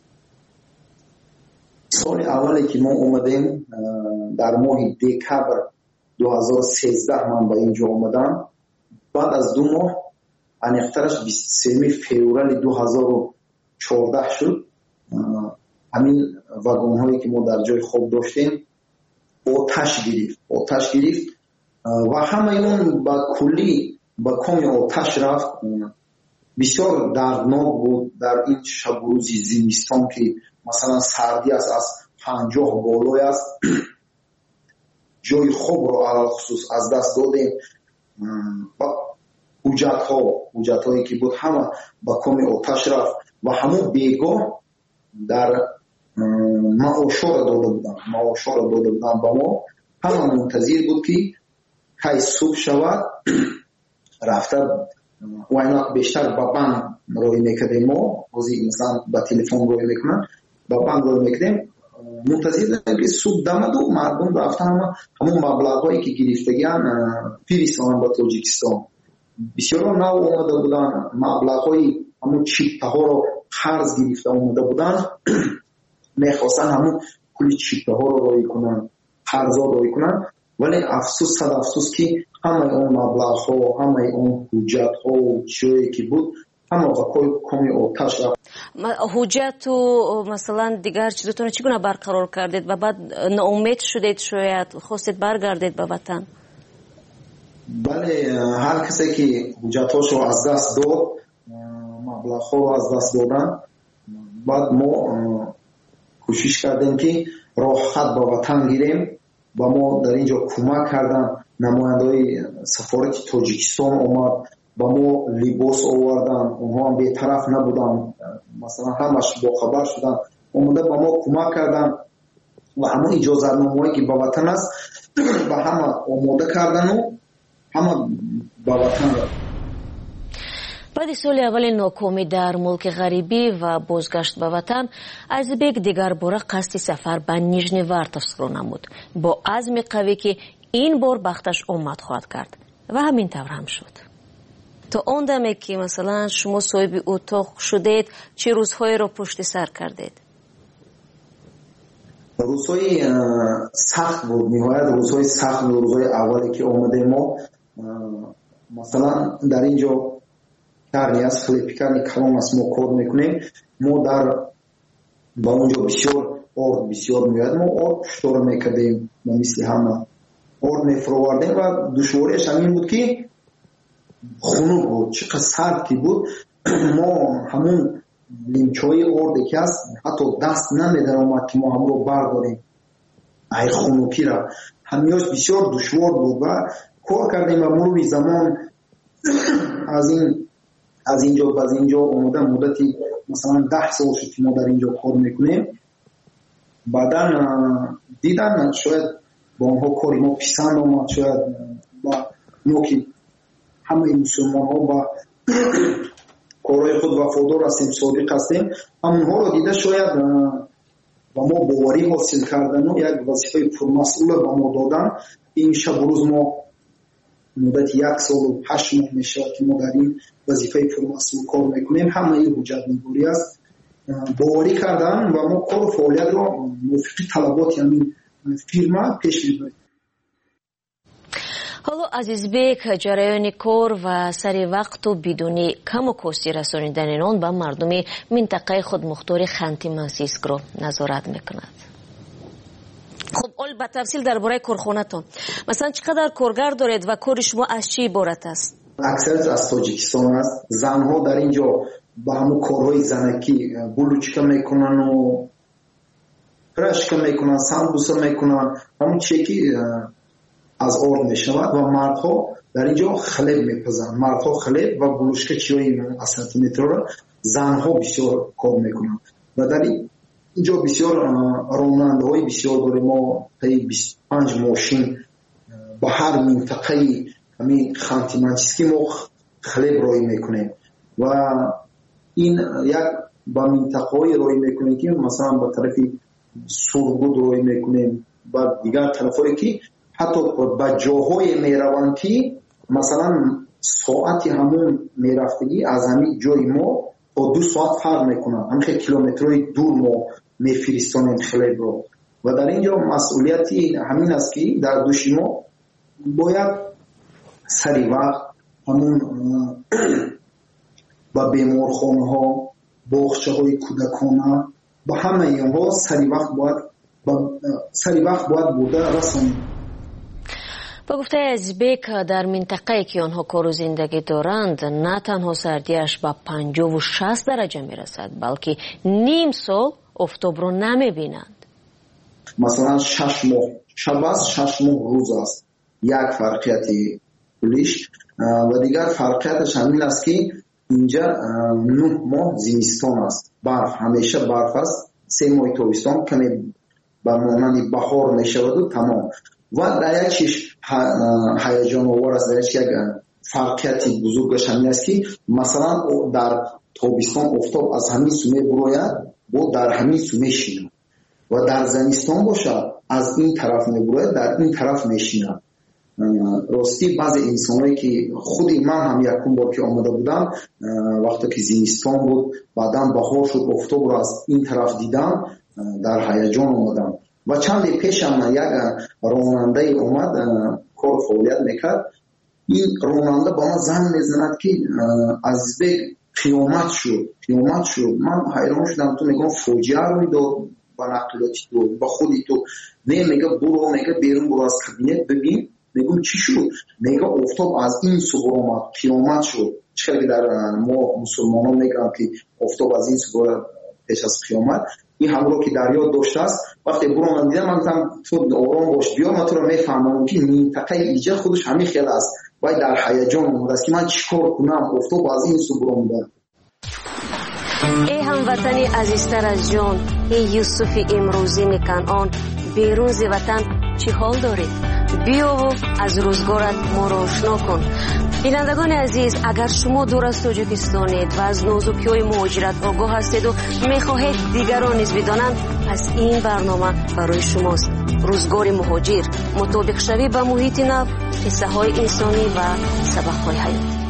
سال اولی که ما اومدیم در ماه دکبر 2013 من به اینجا آمدم، بعد از 2 ماه انیخترش 23 فوریه 2014 شد. همین واگن هایی که ما در جای خواب داشتیم آتش گرفت و همه اون با کلی با کمی آتش رفت. بسیار دردناک بود در این شب روزی زمستان که مثلا سردی است، از 50 بالای است. جای خوب رو علال خصوص از دست دادیم. ҳуҷҷатҳое ки буд ҳама ба коми оташ рафт ва ҳамон бегоҳ дар маошро дода буданд ба мо. ҳама мунтазир буд ки кай субҳ шавад рафта вайнак бештар ба банк рой мекардем. мо ҳозир мисалан ба телефон рой мекунам, ба банк рой мекардем, мунтазир будем ки субҳ дамаду мардум рафта ҳамон маблағҳое ки гирифтагиян фиристонанд ба Тоҷикистон. бисёро нав омада буданд, маблағҳои ҳамон чиптаҳоро қарз гирифта омада буданд, мехостанд ҳамон пули чиптаҳоро рой кунанд, қарзо рой кунанд. вале афсӯс сад афсӯс ки ҳамаи он маблағҳо, ҳамаи он ҳуҷҷатҳо чизе ки буд ҳама ба коми оташ рафт. ҳуҷҷату масалан дигар чизотонро чӣ гуна барқарор кардед ва баъд ноумед шудед, шояд хостед баргардед ба ватан? бале, ҳар касе ки ҳуҷҷатҳошро аз даст дод, маблағҳоро аз даст додан, баъд мо кӯшиш кардем ки роҳхат ба ватан гирем. ба мо дар ин ҷо кӯмак кардан, намояндаҳои сафорати Тоҷикистон омад, ба мо либос овардан, онҳо ҳам бетараф набуданд, масалан ҳамаш бохабар шуданд, омада ба мо кӯмак кардан ва ҳамон иҷозатномаҳое ки ба ватан аст ба ҳама омода кардану ҳама ба ватан рафт. баъди соли аввали нокомӣ дар мулки ғарибӣ ва бозгашт ба ватан, Азизбек дигар бора қасди сафар ба Нижневартовскро намуд, бо азми қавӣ ки ин бор бахташ омад хоҳад кард. ва ҳамин тавр ҳам шуд. то он даме ки масалан шумо соҳиби утоқ шудед, чӣ рӯзҳоеро пушти сар кардед? рӯзҳои сахт буд, ниҳоят рӯзҳои сахт буд. рӯзҳои аввале ки омадем мо, масалан дар ин ҷо карни аст, хлебпекарни калон аст, мо кор мекунем. мо дар ба он ҷо бисёр орд бисёр меояд, мо орд пуштора мекардем, мо мисли ҳама орд мефуровардем ва душвориаш ҳамин буд ки хунук буд, чӣ қадр сард ки буд. мо ҳамон лимчаҳои орде ки аст, ҳатто даст намедаромад ки мо ҳамро бардорем, ай хунукира. ҳамиёш бисёр душвор буд ва кор кардем ва мурури замон аз ин ҷо ба ин ҷо омада муддати масалан 10 сол шуд ки мо дар ин ҷо кор мекунем. баъдан дидан шояд ба онҳо кори мо писанд омад, шояд ба мо ки ҳамаи мусулмонҳо ба корҳои худ вафодор ҳастем, содиқ ҳастем, ҳамонҳоро дида шояд ба мо боварӣ ҳосил кардану як вазифаи пурмасъула ба мо додан. ин шабу рӯз мо муддати 1 солу 8 моҳ мешавад ки мо дар ин вазифаи пурмасъул кор мекунем. ҳамаи ҳуҷҷатнигорӣ аст, боварӣ кардан ва мо кору фаъолиятро мувофиқи талаботи ҳамин фирма пеш мебарем. ҳоло Азизбек ҷараёни кор ва сари вақту бидуни каму кости расонидани он ба мардуми минтақаи худмухтори Ханти-Мансийскро назорат мекунад. хуб, ол ба тафсил дар бораи корхонатон, масалан чӣ қадар коргар доред ва кори шумо аз чӣ иборат аст? аксарияш аз Тоҷикистон аст. занҳо дар ин ҷо ба ҳамон корҳои занакӣ булучка мекунану прашка мекунанд, самбуса мекунанд, ҳамон чизе ки аз орд мешавад. ва мардҳо дар ин ҷо хлеб мепазанд. мардҳо хлеб ва булушка чиёи асантиметрро, занҳо бисёр кор мекунанд. ва дар ин ҷо бисёр ронандаҳои бисёр дорем. мо таи 25 мошин ба ҳар минтақаи ҳамин Ханти-Мансийский мо хлеб рой мекунем. ва ин як ба минтақаҳои рой мекунем ки масалан ба тарафи Сургуд рой мекунем, ба дигар тарафҳое ки ҳатто ба ҷоҳое мераванд ки масалан соати ҳамон мерафтагӣ аз ҳамин ҷои мо то 2 соат фарқ мекунад. ҳамин километрҳои дур мо мефиристонем хлебро. ва дар ин ҷо масъулияти ҳамин аст ки дар дӯши мо бояд сари вақт ҳамон ба беморхонаҳо, боғчаҳои кӯдакона, ба ҳамаи онҳо сари вақт бояд бурда расонем. ба гуфтаи Азизбек, дар минтақае ки онҳо кору зиндагӣ доранд, на танҳо сардиаш ба 50-60 дараҷа мерасад, балки ним сол офтобро намебинанд. масалан 6 моҳ шаб аст, 6 моҳ рӯз аст. як фарқияти кулиш. و دیگر فرقیتش همین است که اینجا 9 ماه زمستان است، برف همیشه برف است، 3 ماه تابستان کمی به مانند بهار میشود و تمام. و در یک چیز هیجان آور است، در یک فرقیتی بزرگش همین است که مثلا در تابستان آفتاب از همین سومه بروید و در همین سومه شینه و در زمستان باشد از این طرف میبروید در این طرف میشینه. راستی بعضی انسانایی که خودی من هم یکم بار که آمده بودم وقتی که زمستان بود بعداً بهار شد آفتاب رو از این طرف دیدم در هیجان آمدم. و چند پیش هم یک راننده اومد کار فعالیت میکرد، این راننده با من زنگ میزند که از بگ قیامت شد. من حیران شدم، تو میگم فوجیه روی داد با نقلاتی تو با خودی تو نه، میگه برو، میگه بیرون برو از کابینت ببین. میگم چی شد؟ میگه آفتاب از این سو آمد قیامت شد. چرا در ما مسلمانان میگن که آفتاب از این سو پیش از قیامت، این همراه که دریا داشته است. وقتی برو من دیدم، من گفتم تو آرام باش بیا، من تو رو میفهمم که منطقه ایجا خودش همین خیال است، باید در هیجان اومده است که من چیکار کنم، آفتاب از این سو برو اومده. ای هموطنی عزیزتر از جان، ای یوسف امروزی کنعان، بیرون ز وطن چی حال دارید؟ بیا و از روزگارت ما را آشنا کن. بینندگان عزیز، اگر شما دور از تاجیکستانید و از نازکی‌های مهاجرت آگاه هستید و می‌خواهید دیگران نیز بدانند، پس این برنامه برای شماست. روزگار مهاجر، مطابق شوی به محیط نو، قصه‌های انسانی و سبق‌های حیاتی.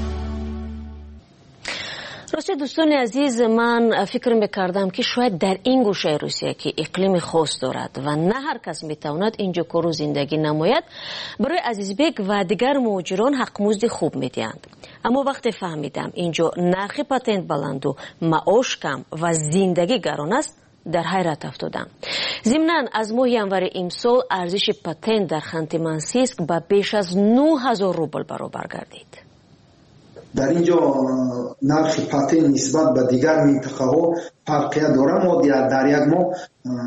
راستی دوستان عزیز، من فکر میکردم که شاید در این گوشه روسیه که اقلیم خاص دارد و نه هر کس میتواند اینجا کار و زندگی نماید، برای عزیزبک و دیگر مهاجران حق مزد خوب میدهند. اما وقتی فهمیدم اینجا نرخ پاتنت بلند و معاش کم و زندگی گران است، در حیرت افتادم. ضمناً از ماه ینور امسال ارزش پاتنت در خانت منسیسک به بیش از 9000 روبل برابر گردید. در اینجا نرخ پاتنت نسبت به دیگر منطقه ها فرقیت داره. ما در یک ماه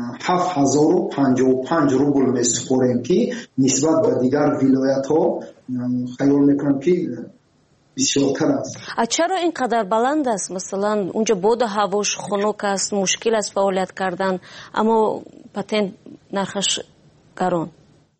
7055 روبل میسپاریم که نسبت به دیگر ولایت ها خیال میکنم که بسیارتر است. چرا اینقدر بلند است؟ مثلا اونجا باد هواش خنک است، مشکل است فعالیت کردن، اما پاتنت نرخش گران.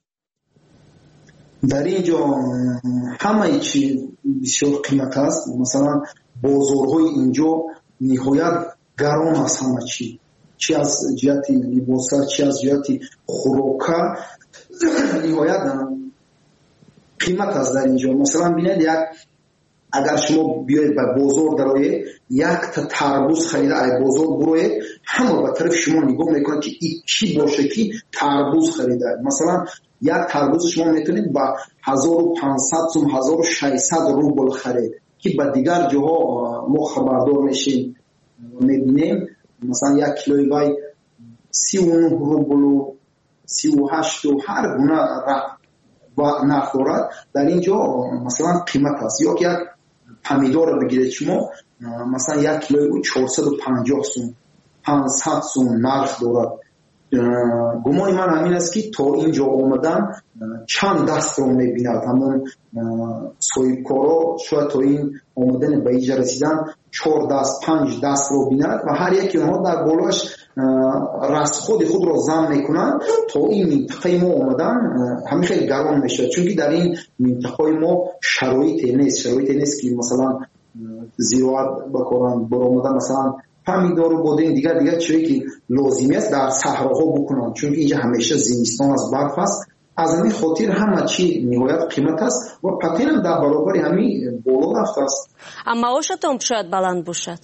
در اینجا همه چی بسیار قیمت است. مثلا بازارهای اینجا نهایت گران است، همه چی از جهت لباس، چی از جهت خوراک نهایت قیمت است در اینجا. مثلا ببینید اگر شما بیاید به بازار درآیید، یک تا تربوز خریده ای بازار بروید، همه به طرف شما نگاه میکنند که این چی باشه که تربوز خریده. مثلا یک تربوز شما میتونید با 1500 سوم 1600 روبل خرید که به دیگر جاها ما خبردار میشیم میبینیم مثلا یک کیلوی وای 39 روبل و 38 و هر گونه و نرخ دارد. در اینجا مثلا قیمت است. یا یک پمیدور بگیرید شما مثلا یک کیلوی 450 سوم 500 سوم نرخ دارد. گمان من همین است که تا اینجا آمدن چند دست رو میبیند. همون صاحبکارا شاید تا این آمدن به اینجا رسیدن 4 دست 5 دست رو بیند و هر یکی اونها در بالاش رسخود خود رو زم میکنن. تا این منطقه ما آمدن همین خیلی گران میشه، چون که در این منطقه ما شرایط نیست که مثلا زراعت بکنن برآمدن مثلا پمیدار و بادین دیگر چیزی که لازمی است در صحراها بکنن، چون که اینجا همیشه زمستان از برف است. از همین خاطر همه چی نهایت قیمت است و پاتنت هم در برابر همین بالا رفته است. اما معاشتون شاید بلند باشد.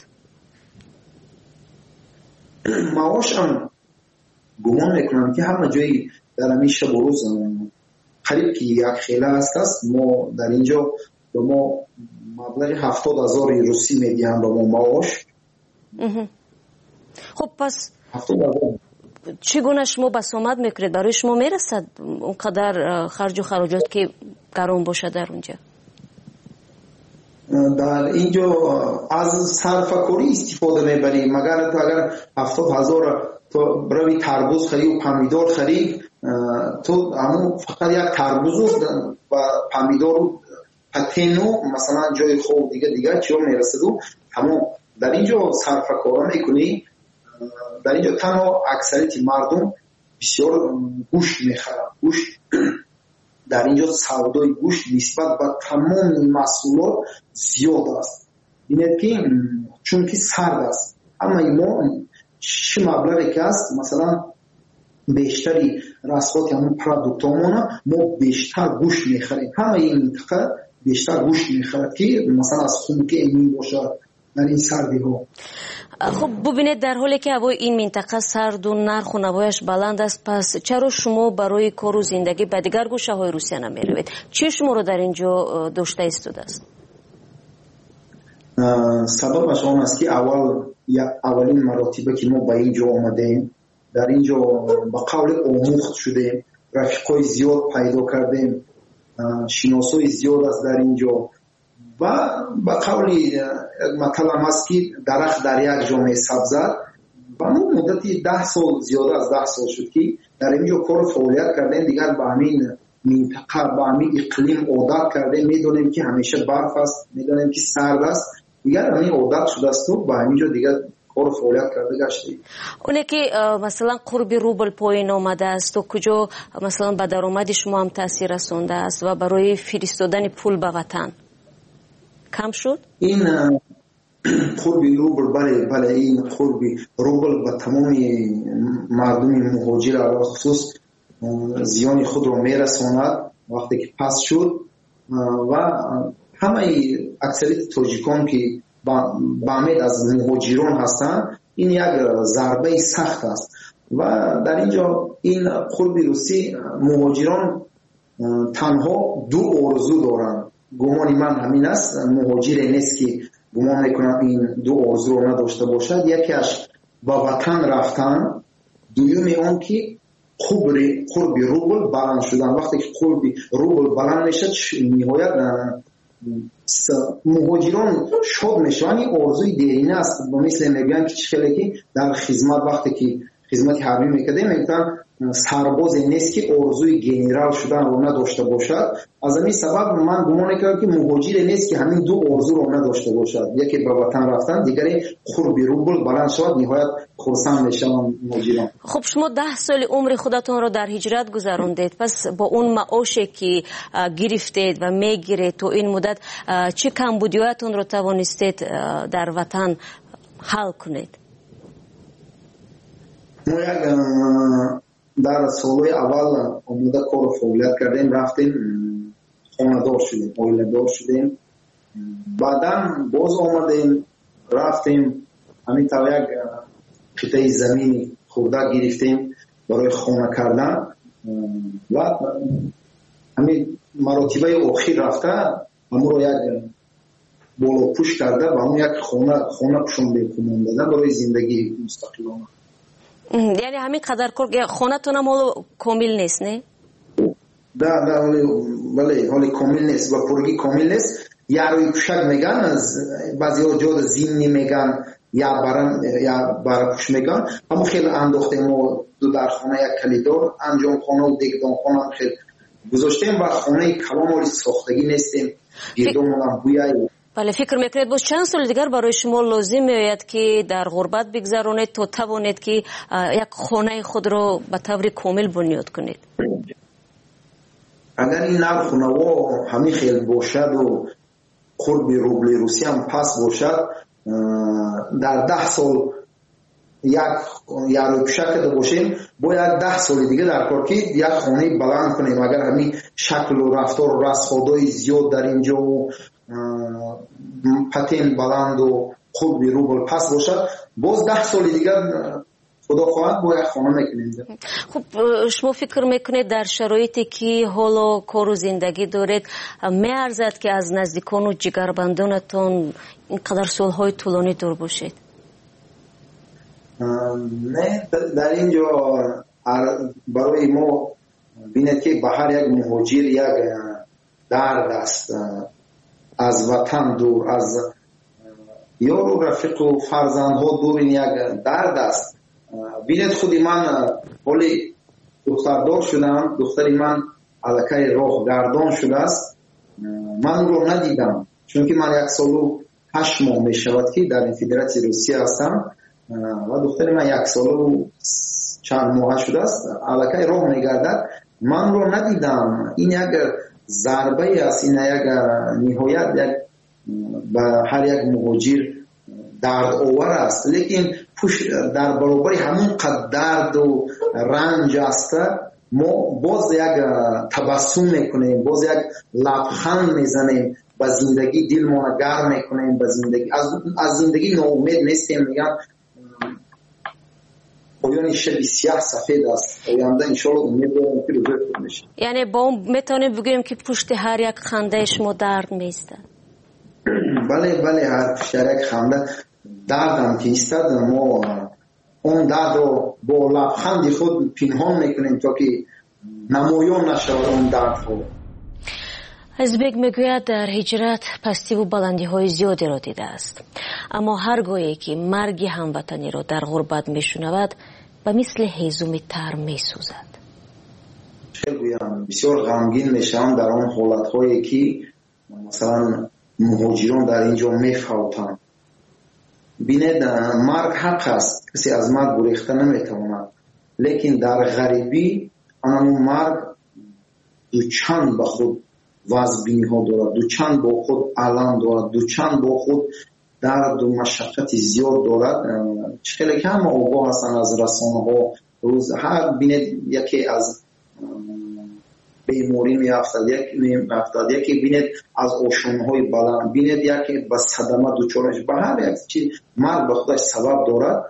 معاش هم گمان میکنم که همه جایی در همین شب و روز قریب که یک خیله است. ما در اینجا به ما مبلغ 70,000 روسی میدهند به ما معاش. خب پس چگونه شما بسامد میکنید؟ برای شما میرسد اونقدر خرج و خراجات که گران باشه در اونجا؟ در اینجا از صرفه‌کاری استفاده میبریم. اگر 70,000 تو بروی تربوز خرید و پمیدار خرید، تو همون فقط یک تربوز و پمیدار پتنو مثلا جای خوب دیگه چیو میرسد و همون در اینجا سرفکارا میکنی. در اینجا تنها اکثریت مردم بسیار گوشت میخرن. گوشت در اینجا سودای گوشت نسبت به تمام محصولات زیاد است. اینه که چون که سرد است، اما ما چه مبلغی که است مثلا بیشتری رسخات همون پرودکتامون ما بیشتر گوشت میخریم. همه این منطقه بیشتر گوشت میخرد که مثلا از خون که می باشد در این سردی ها. خب ببینید در حالی که هوای این منطقه سرد و نرخ و نوایش بلند است، پس چرا شما برای کار و زندگی به دیگر گوشه های روسیه نمی روید؟ چی شما رو در اینجا داشته ایستاده است؟ سببش آن است که اولین مراتبه که ما به اینجا آمدیم، در اینجا با قول آموخت شدیم، رفیقای زیاد پیدا کردیم، شناسای زیاد است در اینجا و با قول مطلب است که درخت در یک جا می سبزد و مدتی 10 سال زیاده از 10 سال شد که در اینجا کار فعالیت کردیم. دیگر با همین منطقه با همین اقلیم عادت کردیم. میدونیم که همیشه برف است، میدونیم که سرد است، دیگر همین عادت شده است و با همینجا دیگر کار فعالیت کرده گشتیم. اونه که مثلا قرب روبل پایین آمده است و کجا مثلا به درآمد شما هم تاثیر رسونده است و برای فرستادن پول به وطن کم شد؟ این قرب روبل بله این قرب روبل به تمام مردم مهاجر علاوه خصوص زیان خود رو میرساند وقتی که پس شد و همه اکثریت تاجیکان که با امید از مهاجران هستند این یک ضربه سخت است و در اینجا این قرب روسی مهاجران تنها 2 آرزو دارند. گمان من همین است، مهاجر نیست که گمان میکنم این 2 آرزو رو نداشته باشد. یکیش با وطن رفتن، دومی اون که قرب روبل بلند شدن. وقتی که قرب روبل بلند میشد نهایت مهاجران شاد میشن. این آرزوی دیرینه است، مثل میگن که چخیلی که در خدمت وقتی که خدمت حربی میکرده میگن سرباز نیست که آرزوی گنرال شدن رو نداشته باشد. از همین سبب من گمان میکنم که مهاجر نیست که همین 2 آرزو رو نداشته باشد، یکی به وطن رفتن، دیگری قرب روبل بلند شد نهایت خرسند میشن مهاجران. خب شما 10 سال عمر خودتون رو در هجرت گذراندید، پس با اون معاشی که گرفتید و میگیرید تو این مدت چه کمبودیاتون رو توانستید در وطن حل کنید؟ ما یک در سالهای اول آمده کار فعالیت کردیم، رفتیم خانه دار شدیم، آیله دار شدیم، بعدا باز آمدیم رفتیم همین طور یک قطعه زمین خورده گرفتیم برای خانه کردن و همین مراتبه آخر رفته همون رو یک بالا پوش کرده و همون یک خانه پشونده کنم دادن برای زندگی مستقلانه. یعنی همین قدر خانه تون هم کامل نیست نه؟ بله حالی کامل نیست و پرگی کامل نیست. یا روی پوشک میگن، بعضی ها جاد زینی میگن یا برپوش میگن. اما خیلی انداخته ما 2 در خانه یک کلیدار انجام خانه و دیگدان خانه هم خیلی گذاشتیم و خانه کلام ساختگی نیستیم گردامون هم بویایی. بله فکر میکنید باز چند سال دیگر برای شما لازم میآید که در غربت بگذرانید تا توانید که یک خانه خود را به طور کامل بنیاد کنید؟ اگر این نرخ نوا همین خیلی باشد و قرب روبل روسی هم پس باشد در 10 سال یک روی شکل باشیم باید 10 سال دیگه در کار که یک خانه بلند کنیم. اگر همین شکل و رفتار و رسخادهای زیاد در اینجا و پتین بلند و قرب روبل پس باشد باز 10 سال دیگر خدا خواهد باید خانه میکنید. خب شما فکر میکنید در شرایطی که حالا کار و زندگی دارید میارزد که از نزدیکان و جگربندانتون اینقدر سالهای طولانی دور باشید؟ نه در اینجا برای ما بینید که به هر یک مهاجر یک درد است، از وطن دور، از یار و رفیق و فرزندها دور، این یک درد است. بینید خودی من ولی دختردار شدم، دختری من علکه راه گردان شده است من رو ندیدم، چون که من 1 سال و 8 ماه می شود که در این فدراسیون روسیه هستم و دختر من 1 سال و چند ماه شده است، علاقه راه میگردد. من رو ندیدم. این یک ضربه است، این یک نهایت به هر یک مهاجر درد آور است، لیکن در برابر همون قدر درد و رنج است ما باز یک تبسم میکنیم، باز یک لبخند میزنیم، با زندگی دل ما گرم میکنیم، با زندگی از زندگی ناامید نیستیم. میگم پایان شب سیاه سفید است، آینده انشالله امید دارم که روزای خوب میشه. یعنی با میتونیم بگیم که پشت هر یک خنده شما درد میسته؟ بله هر پشت هر یک خنده دردم که ایستد، ما اون درد رو با لبخند خود پنهان میکنیم تا که نمایان نشود اون درد خود. ازبک میگوید در هجرت پستی و بلندی های زیادی را دیده است، اما هرگاهی که مرگ هموطنی را در غربت میشنود به مثل هیزم تر میسوزد. چه گویم، بسیار غمگین میشم در آن حالت هایی که مثلا مهاجران در اینجا میفوتند. بینید مرگ حق است، کسی از مرگ گریخته نمیتواند، لیکن در غریبی اون مرگ دوچند به خود وزبینی ها دارد، دوچند با خود علم دارد، دوچند با خود درد و مشقت زیاد دارد. خیلی کم آگاه هستن از رسانه ها. روز هر بینید یکی از بیماری میافتد، یکی بینید از آشانه های بلند، بینید یکی به صدمه دوچارش، به هر یک چیز مرگ به خودش سبب دارد.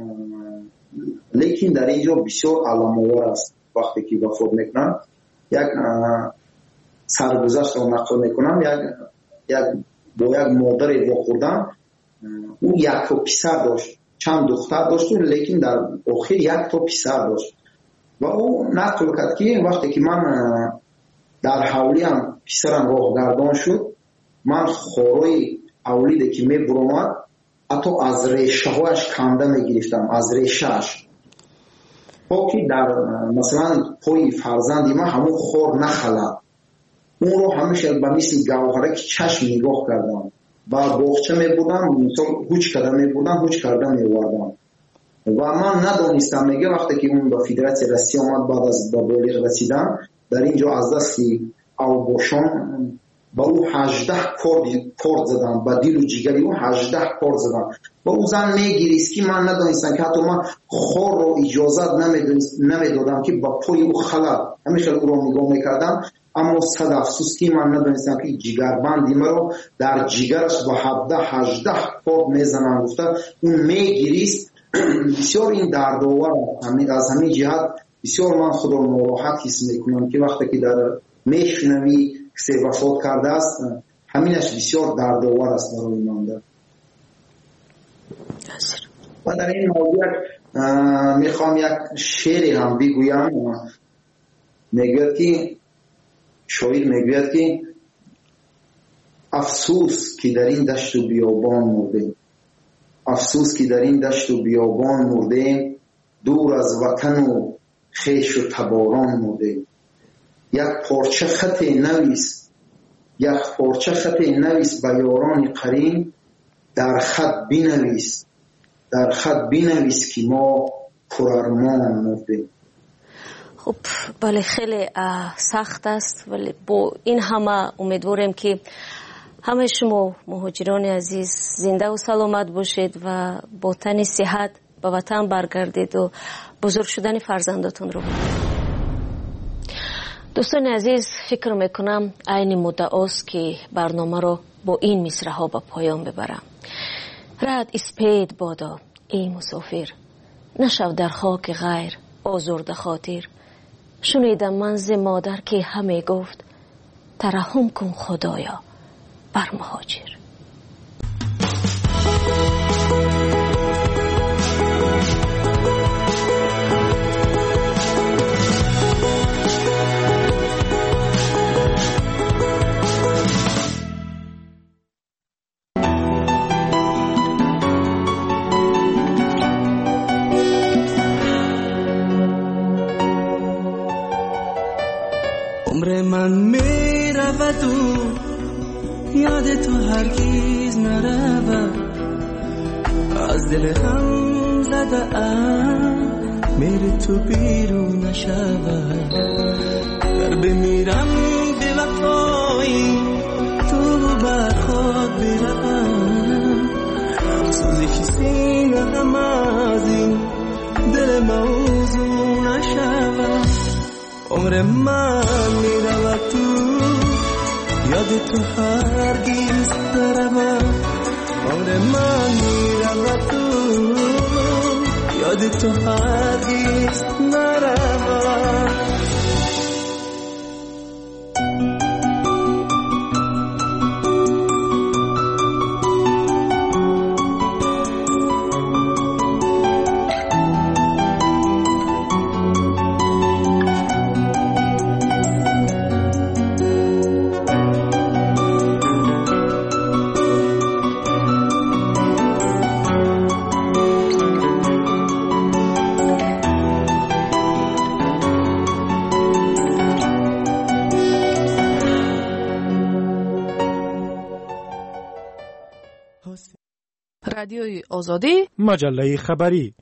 لیکن در اینجا بسیار علم آور است. وقتی که وفات میکنن یک سرگذشت رو نقل میکنم، با یک مادر واخوردن، او 1 تا پسر داشت، چند دختر داشت، لیکن در آخر 1 تا پسر داشت و او نقل کرد که وقتی که من در حولیم پسرم راه گردان شد، من خورای اولید که می برامد حتی از ریشه هایش کنده می گرفتم، از ریشهش، تا که در مثلا پای فرزندی من همون خور نخلد. اون رو همیشه به مثل گوهره که چشم نگاه کردم، با باغچه می بودم، مثلا هوچ کرده می بودم، هوچ کرده می وردم و من ندانستم. میگه وقتی که اون به فدراسیون روسیه آمد، بعد از به بالغ رسیدن، در اینجا از دستی اوباشان با او 18 کارد زدن، با دل و جیگری او 18 کارد زدن و او زن میگیریست که من ندانستم که حتی من خور رو اجازت نمیدادم که با پای او خلد، همیشه او رو نگاه میکردم. اما صد افسوس که من ندانستم که جیگربندی مرا در جیگرش با 18 کارد میزنن. گفته اون میگیریست. بسیار این دردآور از همین جهت بسیار من خود را ناراحت حس میکنم که وقتی که در میشنوی کسی وفات کرده است، همینش بسیار دردآور است برای من. و در این موضوع میخوام یک شعری هم بگویم. میگوید که شاعر میگوید که افسوس که در این دشت و بیابان مردیم، افسوس که در این دشت و بیابان مردیم، دور از وطن و خویش و تباران مردیم. یک پارچه خط نویس به یاران قرین، در خط بنویس که ما پرارمان مردیم. خب بله، خیلی سخت است، ولی با این همه امیدواریم که همه شما مهاجران عزیز زنده و سلامت باشید و با تن صحت به وطن برگردید و بزرگ شدن فرزنداتون رو. دوستان عزیز، فکر میکنم عین مدعاست که برنامه رو با این مصرع‌ها به پایان ببرم. رد اسپید بادا ای مسافر، نشو در خاک غیر آزرده خاطر. شنیدم من ز مادر که همه گفت، ترحم کن خدایا بر مهاجر. عمر من می رود و هرگیز نرود، از دل غم زده ام میری تو بیرون نشود. در بمیرم به وفایی تو بر خود بروم، سوزش سینه غم از این دل موضوع نشود. عمر من میرود تو یاد تو هرگیز نرود، عمر من میرود تو یاد تو هرگیز نرود. رادیوی آزادی، مجله خبری.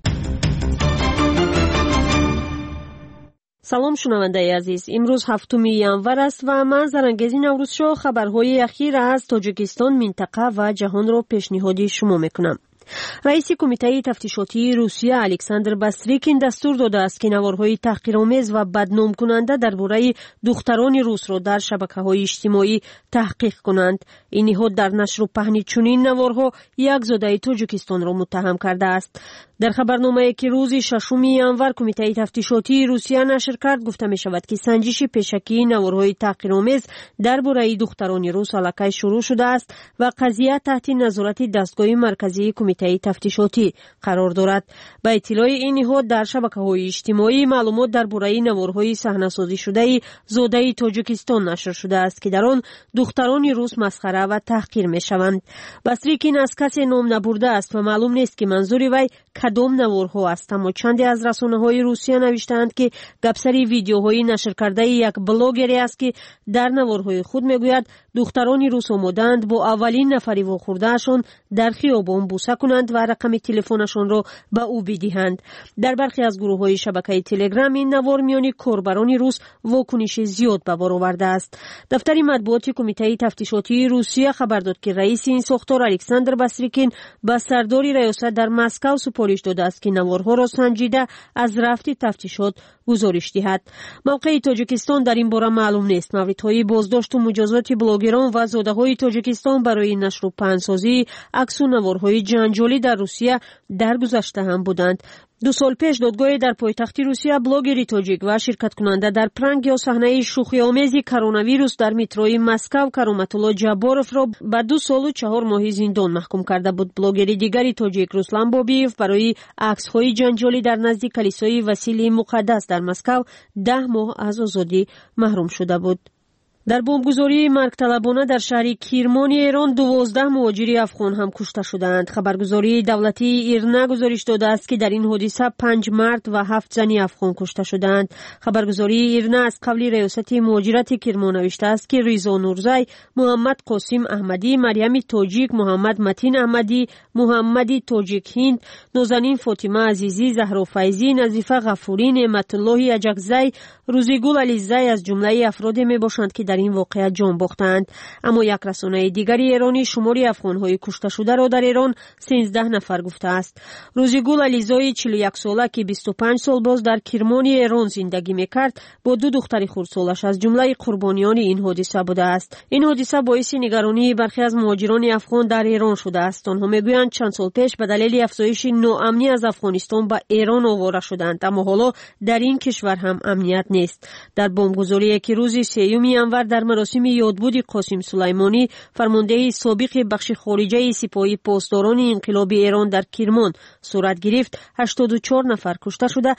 سلام شنونده عزیز، امروز 7 ینور است و من زرنگزی نوروزشو خبرهای اخیر از تاجیکستان، منطقه و جهان را پیشنهاد شما میکنم. رئیس کمیته تفتیشاتی روسیه الکساندر باستریکین دستور داده است که نوارهای تحقیرآمیز و بدنام کننده درباره دختران روس را در شبکه‌های اجتماعی تحقیق کنند. این نهاد در نشر و پهن چنین نوارها یک زاده تاجیکستان را متهم کرده است. در خبرنامه‌ای که روز 6 ینور کمیته تفتیشاتی روسیه نشر کرد گفته می شود که سنجش پیشکی نوارهای تحقیرآمیز درباره دختران روس علاقه شروع شده است و قضیه تحت نظارت دستگاه مرکزی کمیته تفتیشاتی قرار دارد. با اطلاع این نهاد در شبکه‌های اجتماعی معلومات درباره نوارهای صحنه‌سازی شده زاده تاجیکستان نشر شده است که در آن دختران روس مسخره و تحقیر می‌شوند. باستریکین از کسی نام نبرده است و معلوم نیست که منظور وی کدام نوارها است، اما چندی از رسانه‌های روسیه نوشتند که گپسری ویدیوهای نشر کرده یک بلاگری است که در نوارهای خود میگوید دختران روس آمدند با اولین نفری واخوردهشان در خیابان بوسه کنند و رقم تلفنشان را به او بدهند. در برخی از گروه‌های شبکه تلگرام این نوار میان کاربران روس واکنش زیاد به بار آورده است. دفتر مطبوعات کمیته تفتیشاتی روسیه خبر داد که رئیس این ساختار الکساندر باستریکین به سردار ریاست در مسکو سپارش داده است که نوارها را سنجیده از رفت تفتیشات گزارش دهد. موقع تاجیکستان در این باره معلوم نیست. موردهای بازداشت و مجازات بلاگران و زاده‌های تاجیکستان برای نشر و پهن‌سازی عکس و نوارهای جنجالی در روسیه در گذشته هم بودند. 2 سال پیش دادگاه در پایتخت روسیه بلاگری تاجیک و شرکت کننده در پرنگ یا صحنه شوخی آمیز کرونا ویروس در متروی مسکو کرامت الله جباروف را به 2 سال و 4 ماه زندان محکوم کرده بود. بلاگری دیگری تاجیک روسلان بابیف برای عکس‌های جنجالی در نزد کلیسای وسیله مقدس در مسکو 10 ماه از آزادی محروم شده بود. در بمبگذاری مرگطلبانه در شهر کرمان ایران 12 مهاجر افغان هم کشته شدند. خبرگزاری دولتی ایرنا گزارش داده است که در این حادثه 5 مرد و 7 زن افغان کشته شدند. خبرگزاری ایرنا از قبل ریاست مهاجرت کرمان نوشته است که ریزا نورزی، محمد قاسم احمدی، مریم تاجیک، محمد متین احمدی، محمد تاجیک هند، نازنین فاطمه عزیزی، زهرا فیضی، نظیفه غفوری، نعمت الله اجکزی، روزیگل علیزی از جمله افراد میباشند که در این واقعه جان باختند. اما یک رسانه دیگری ایرانی شمار افغان‌های کشته شده را در ایران 13 نفر گفته است. روزیگل علیزی 41 ساله که 25 سال باز در کرمان ایران زندگی میکرد با 2 دختر خردسالش از جمله قربانیان این حادثه بوده است. این حادثه باعث نگرانی برخی از مهاجران افغان در ایران شده است. آنها میگویند چند سال پیش به دلیل افزایش ناامنی از افغانستان به ایران آواره شدند، اما حالا در این کشور هم امنیت نیست. در بمبگذاری که روز 3 ینور در مراسم یادبود قاسم سلیمانی فرمانده سابق بخش خارجه سپاه پاسداران انقلاب ایران در کرمان صورت گرفت، 84 نفر کشته شده،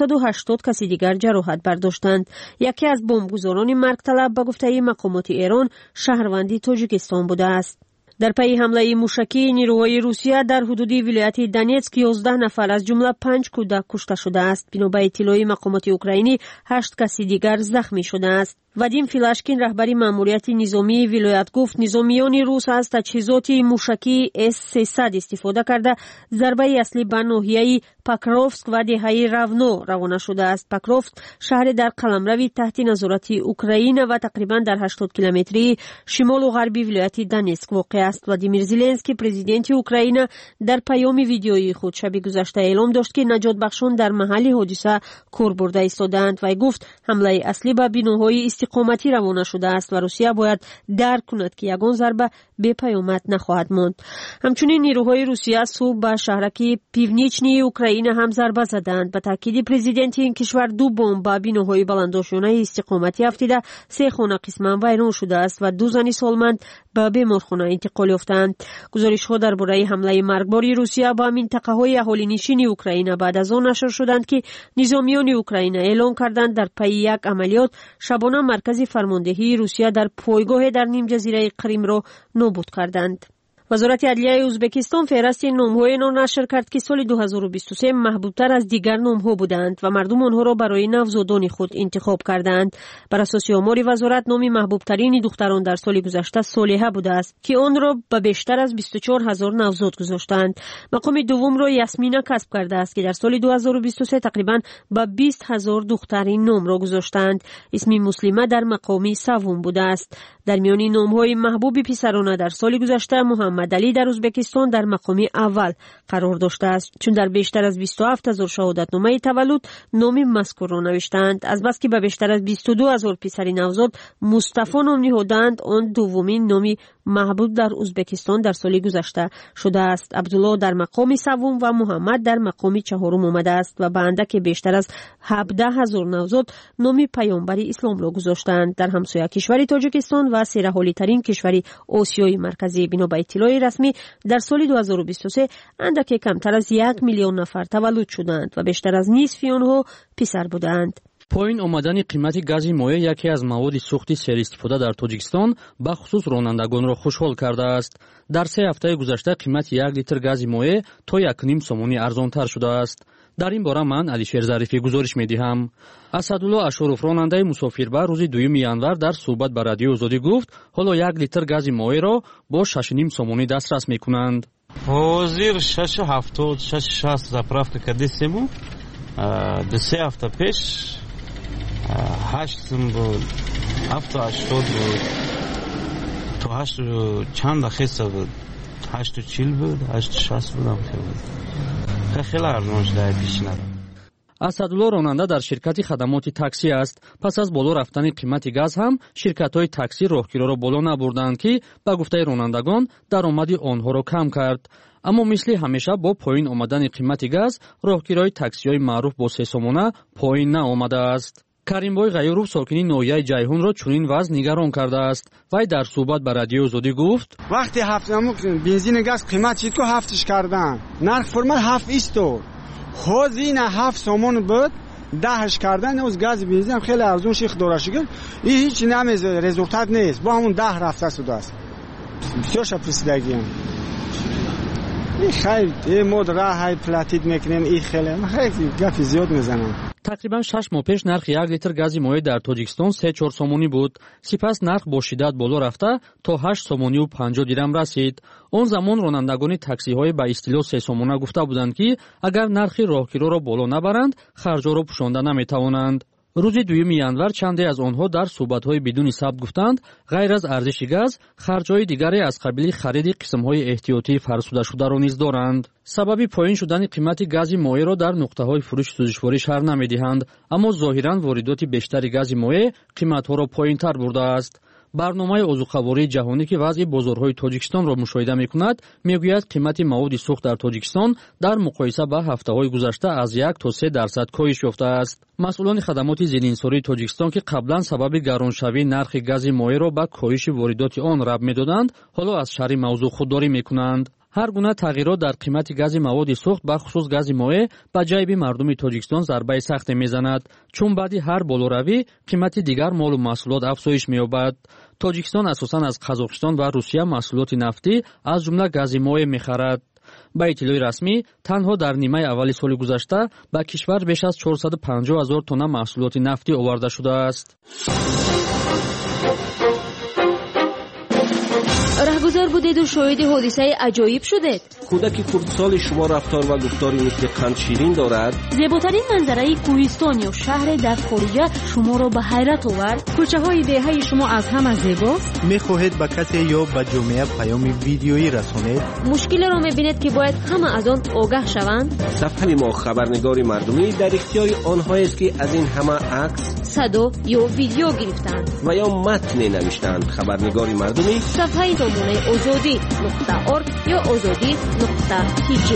280 کسی دیگر جراحت برداشتند. یکی از بمبگذاران مرگ طلب به گفته مقامات ایران شهروند تاجیکستان بوده است. در پی حمله موشکی نیروهای روسیه در حدود ولایت دونیتسک 11 نفر از جمله 5 کودک کشته شده است. بنا به اطلاع مقامات اوکراینی 8 کسی دیگر زخمی شده است. вадим филашкин раҳбари маъмурияти низомии вилоят гуфт низомиёни рус аз таҷҳизоти мушакии С-300 истифода карда зарбаи аслӣ ба ноҳияи Покровск ва деҳаи Равно равона шудааст. Покровск шаҳре дар қаламрави таҳти назорати Украина ва тақрибан дар 80 километрии шимолу ғарби вилояти Донецк воқеъ аст. Владимир Зеленский, президенти Украина, дар паёми видеои худ шаби гузашта эълом дошт ки наҷотбахшон дар маҳалли ҳодиса кор бурда истодаанд. Вай гуфт ҳамлаи аслӣ ба биноҳои истиқоматӣ равона шудааст ва Русия бояд дарк кунад ки ягон зарба бепаёмат нахоҳад монд. ҳамчунин нирӯҳои Русия субҳ ба шаҳраки пивничнии Украина ҳам зарба заданд. Ба таъкиди президенти ин кишвар 2 бомб ба биноҳои баландошонаи истиқоматӣ афтида 3 хона қисман вайрон шудааст ва 2 зани солманд ба беморхона интиқол ёфтаанд. гузоришҳо дар бораи ҳамлаи маргбори Русия ба минтақаҳои аҳолинишини Украина баъд аз он нашр шуданд ки низомиёни Украина эълон карданд дар пайи як амалиёт шабона маркази фармондеҳии Русия дар пойгоҳе дар нимҷазираи Қримро нобуд карданд. вазорати адлияи Узбекистон феҳрасти номҳоеро нашр кард ки соли 2023 маҳбубтар аз дигар номҳо буданд ва мардум онҳоро барои навзодони худ интихоб карданд. бар асоси омори вазорат номи маҳбубтарини духтарон дар соли гузашта Солиҳа будааст ки онро ба бештар аз 24 000 навзод гузоштанд. мақоми дуввумро Ясмина касб кардааст ки дар соли 2023 тақрибан ба 20 000 духтари номро гузоштанд. исми Муслима дар мақоми саввум будааст. дар миёни номҳои маҳбуби писарона дар соли гузашта Муҳаммадалӣ дар Узбекистон дар мақоми аввал қарор доштааст, чун дар бештар аз 27 000 шаҳодатномаи таваллуд номи мазкурро навиштаанд. азбаски ба бештар аз 22 000 писари навзод Мустафо ном ниҳоданд, он дуввумин номи маҳбуб дар Узбекистон дар соли гузашта шудааст. Абдулло дар мақоми саввум ва Муҳаммад дар мақоми чаҳорум омадааст ва ба андаке бештар аз 17 000 навзод номи паёмбари исломро гузоштанд. дар ҳамсоя кишвари Тоҷикистон ва сераҳолитарин кишвари Осиёи марказӣ, бино ба иттилои расмӣ, дар соли 2023 андаке камтар аз 1 миллион нафар таваллуд шуданд ва бештар аз нисфи онҳо писар буданд. поин омадани қимати гази моеъ яке аз маводи сӯхти серистифода дар Тоҷикистон ба хусус ронандагонро хушҳол кардааст. дар 3 ҳафтаи гузашта қимати 1 литр гази моеъ то 1.5 сомонӣ арзонтар шудааст. дар ин бора ман Алишер Зарифӣ гузориш медиҳам. Асадулло Ашуров, ронандаи мусофирбар, рӯзи 2 январ дар суҳбат ба Радиои Озодӣ гуфт ҳоло 1 литр гази моеъро бо 6.5 сомонӣ дастрас мекунанд. ҳозир 6.70-6.60 заправка кардесему. 2 ҳафта пеш 8 сум буд, 7.80 буд, то 8 чанда хеса буд, 8.40 буд, 8.60 будам хеле арзон шуда пешина. асадулло ронанда дар ширкати хадамоти таксӣ аст. пас аз боло рафтани қимати газ ҳам ширкатҳои таксӣ роҳгироро боло набурданд ки ба гуфтаи ронандагон даромади онҳоро кам кард. аммо мисли ҳамеша бо поин омадани қимати газ роҳгирои таксиҳои маъруф бо сесомона поин наомадааст. Каримбой Ғайюров сокини ноҳияи Ҷайҳунро чунин вазъ нигарон кардааст. Вай дар суҳбат ба Радиои Озодӣ гуфт: вақте бензини газ қимати ко 7 кардан, нарх формал 7 истод. ҳозир 7 сомон буд, 10 кардан, оз газ бензин ҳам хеле арзон ших дора шугар. И ҳеч намез результат нест. Бо ҳамон 10 рафта шудааст. Бисёр ша присидагиам. خیر مود راه платид мекунем и хеле гапи зиёд мезанам. тақрибан 6 моҳ пеш нархи 1 литр гази моеъ дар Тоҷикистон 3-4 сомонӣ буд. сипас нарх бо шиддат боло рафта то 8 сомонию 50 дирам расид. он замон ронандагони таксиҳои ба истилоҳ 3 сомона гуфта буданд ки агар нархи роҳгироро боло набаранд, харҷҳоро пӯшонда наметавонанд. рӯзи 2 январ чанде аз онҳо дар суҳбатҳои бидуни сабт гуфтанд, ғайр аз арзиши газ, харҷҳои дигаре аз қабили хариди қисмҳои эҳтиётии фарсудашударо низ доранд. сабаби поин шудани қимати гази моеъро дар нуқтаҳои фурӯши сӯзишворӣ шарҳ намедиҳанд, аммо зоҳиран воридоти бештари гази моеъ қиматҳоро поинтар бурдааст. барномаи озуқавории ҷаҳонӣ ки вазъи бозорҳои Тоҷикистонро мушоҳида мекунад, мегӯяд қимати маводи сӯхт дар Тоҷикистон дар муқоиса ба ҳафтаҳои гузашта аз 1 то 3% коҳиш ёфтааст. масъулони хадамоти зиддинсории Тоҷикистон ки қаблан сабаби гароншавии нархи гази моеъро ба коҳиши воридоти он раб медоданд, ҳоло аз шарҳи мавзӯъ худдорӣ мекунанд. ҳар гуна тағйирот дар қимати гази маводи сӯхт ба хусус гази моеъ ба ҷайби мардуми Тоҷикистон зарбаи сахте мезанад, чун баъди ҳар болоравӣ қимати дигар молу маҳсулот афзоиш меёбад. Тоҷикистон асосан аз Қазоқистон ва Русия маҳсулоти нафтӣ аз ҷумла гази моеъ мехарад. ба иттилои расмӣ, танҳо дар нимаи аввали соли гузашта ба кишвар беш аз 450 000 тонна маҳсулоти нафтӣ оварда шудааст. رهگذر بودید و شاهد حادثه عجایب شدید. کودک خردسال شما رفتار و گفتاری مثل قند شیرین دارد. زیباترین منظره کوهستان یا شهر در خارجه شما را به حیرت آورد. کوچه های دهه شما از همه زیباست. میخواهید به کسی یا به جامعه پیام ویدیویی رسانید؟ مشکل را میبینید که باید همه از آن آگاه شوند. صفحه ما خبرنگار مردمی در اختیار آنهایی است که از این همه عکس، صدا یا ویدیو گرفتند و یا متن نوشتند. خبرنگار مردمی صفحه نمونه azadi.org یا azadi.tg.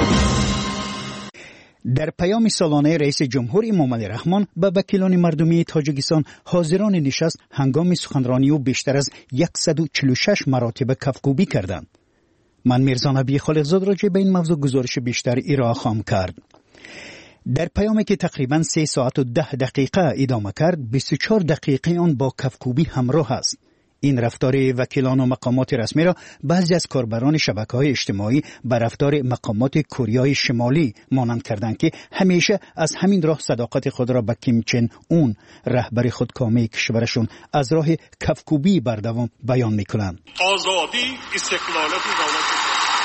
در پیام سالانه رئیس جمهور امام علی رحمان به وکیلان مردمی تاجیکستان حاضران نشست هنگام سخنرانی او بیشتر از 146 مراتب کفگویی کردند. من میرزا نبی خالقزاد راجع به این موضوع گزارش بیشتر ارائه خواهم کرد. در پیامی که تقریباً 3 ساعت و 10 دقیقه ادامه کرد، 24 دقیقه آن با کفگویی همراه است. این رفتار وکیلان و مقامات رسمی را بعضی از کاربران شبکه‌های اجتماعی به رفتار مقامات کره شمالی مانند کردند که همیشه از همین راه صداقت خود را به کیم چن اون رهبر خودکامه کشورشون از راه کفگویی بردوام بیان میکنند. آزادی استقلالت دولت.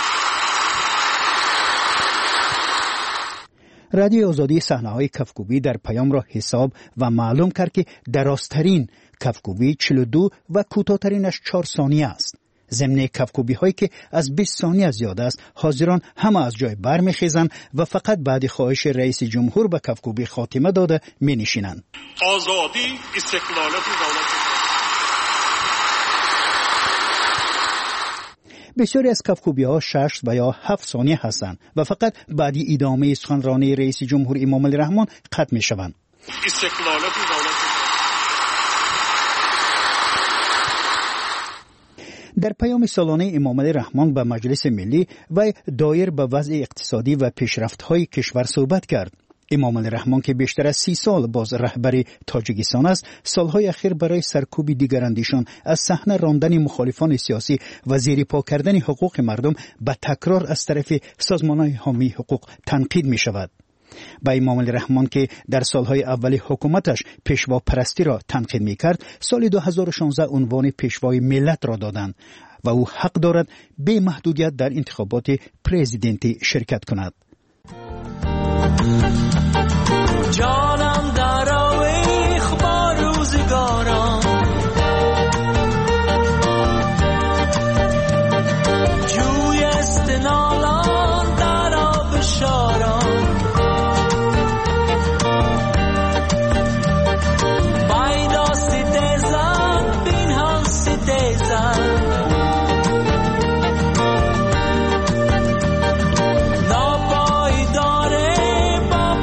رادیو آزادی صحنه‌های کفگویی در پیام را حساب و معلوم کرد که درازترین کفگویی 42 و کوتاه‌ترینش 4 ثانیه است. ضمن کفگویی هایی که از 20 ثانیه زیاده است، حاضران همه از جای برمیخیزند و فقط بعد خواهش رئیس جمهور به کفگویی خاتمه داده مینشینند. آزادی استقلالت دولت. بسیاری از کفگویی‌ها 6 و یا 7 ثانیه هستند و فقط بعدی ادامه سخنرانی رئیس جمهور امام علی رحمان ختم می‌شوند. استقلالت دولت. در پیام سالانه امام علی رحمان به مجلس ملی و دایر به وضع اقتصادی و پیشرفت‌های کشور صحبت کرد. امام علی رحمان که بیشتر از 30 سال باز رهبر تاجیکستان است، سالهای اخیر برای سرکوب دیگراندیشان از صحنه راندن مخالفان سیاسی و زیرپا کردن حقوق مردم به تکرار از طرف سازمان‌های حامی حقوق تنقید می‌شود. با امام علی رحمان که در سالهای اول حکومتش پیشوا پرستی را تنقید می‌کرد، سال 2016 عنوان پیشوای ملت را دادند و او حق دارد بی محدودیت در انتخابات پرزیدنتی شرکت کند. جانم در آویخ با روزگاران، جوی استنالان در آب شاران، بایدا سیده زن بین هم سیده زن، ناپای داره با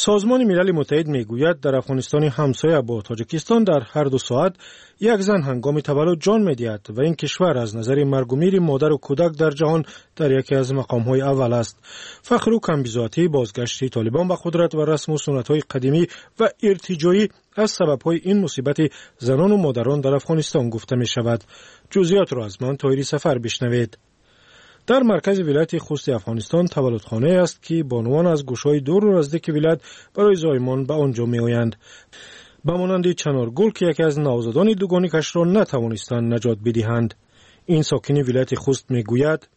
سازمان ملل متحد میگوید در افغانستان همسایه با تاجیکستان در هر 2 ساعت یک زن هنگام تولد جان می‌دهد و این کشور از نظر مرگ و میر مادر و کودک در جهان در یکی از مقام‌های اول است. فخر و کمبیزاتی بازگشت طالبان به قدرت و رسم و سنت‌های قدیمی و ارتجاعی از سبب‌های این مصیبت زنان و مادران در افغانستان گفته می‌شود. جزئیات را از من طاهری سفر بشنوید. در مرکز ولایت خوست افغانستان تولدخانه است که بانوان از گوشه‌های دور و نزدیک ولایت برای زایمان به آنجا می‌آیند. به مانند چنارگل که یکی از نوزادان دوگانی کش را نتوانستند نجات بدهند. این ساکن ولایت خوست می‌گوید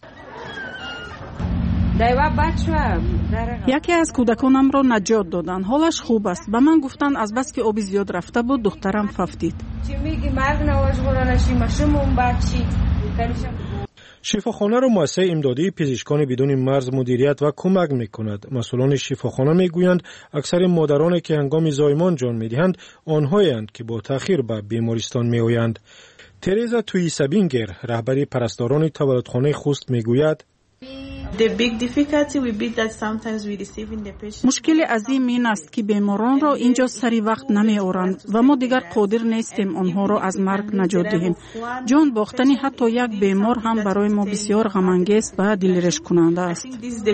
یکی از کودکانم را نجات دادن. حالش خوب است. به من گفتن از بس که آب زیاد رفته بود دخترم ففتید. شفاخانه را مؤسسه امدادی پزشکان بدون مرز مدیریت و کمک می‌کند. مسئولان شفاخانه می‌گویند اکثر مادرانی که هنگام زایمان جان می‌دهند آنهایند که با تأخیر به بیمارستان می‌آیند. تریزا توی سبینگر رهبری پرستاران تولدخانه خوست می‌گوید مشکل عظیم این است که بیماران را اینجا سری وقت نمی آورند و ما دیگر قادر نیستیم آنها را از مرگ نجات دهیم. جان باختن حتی یک بیمار هم برای ما بسیار غم انگیز و دلرش کننده است.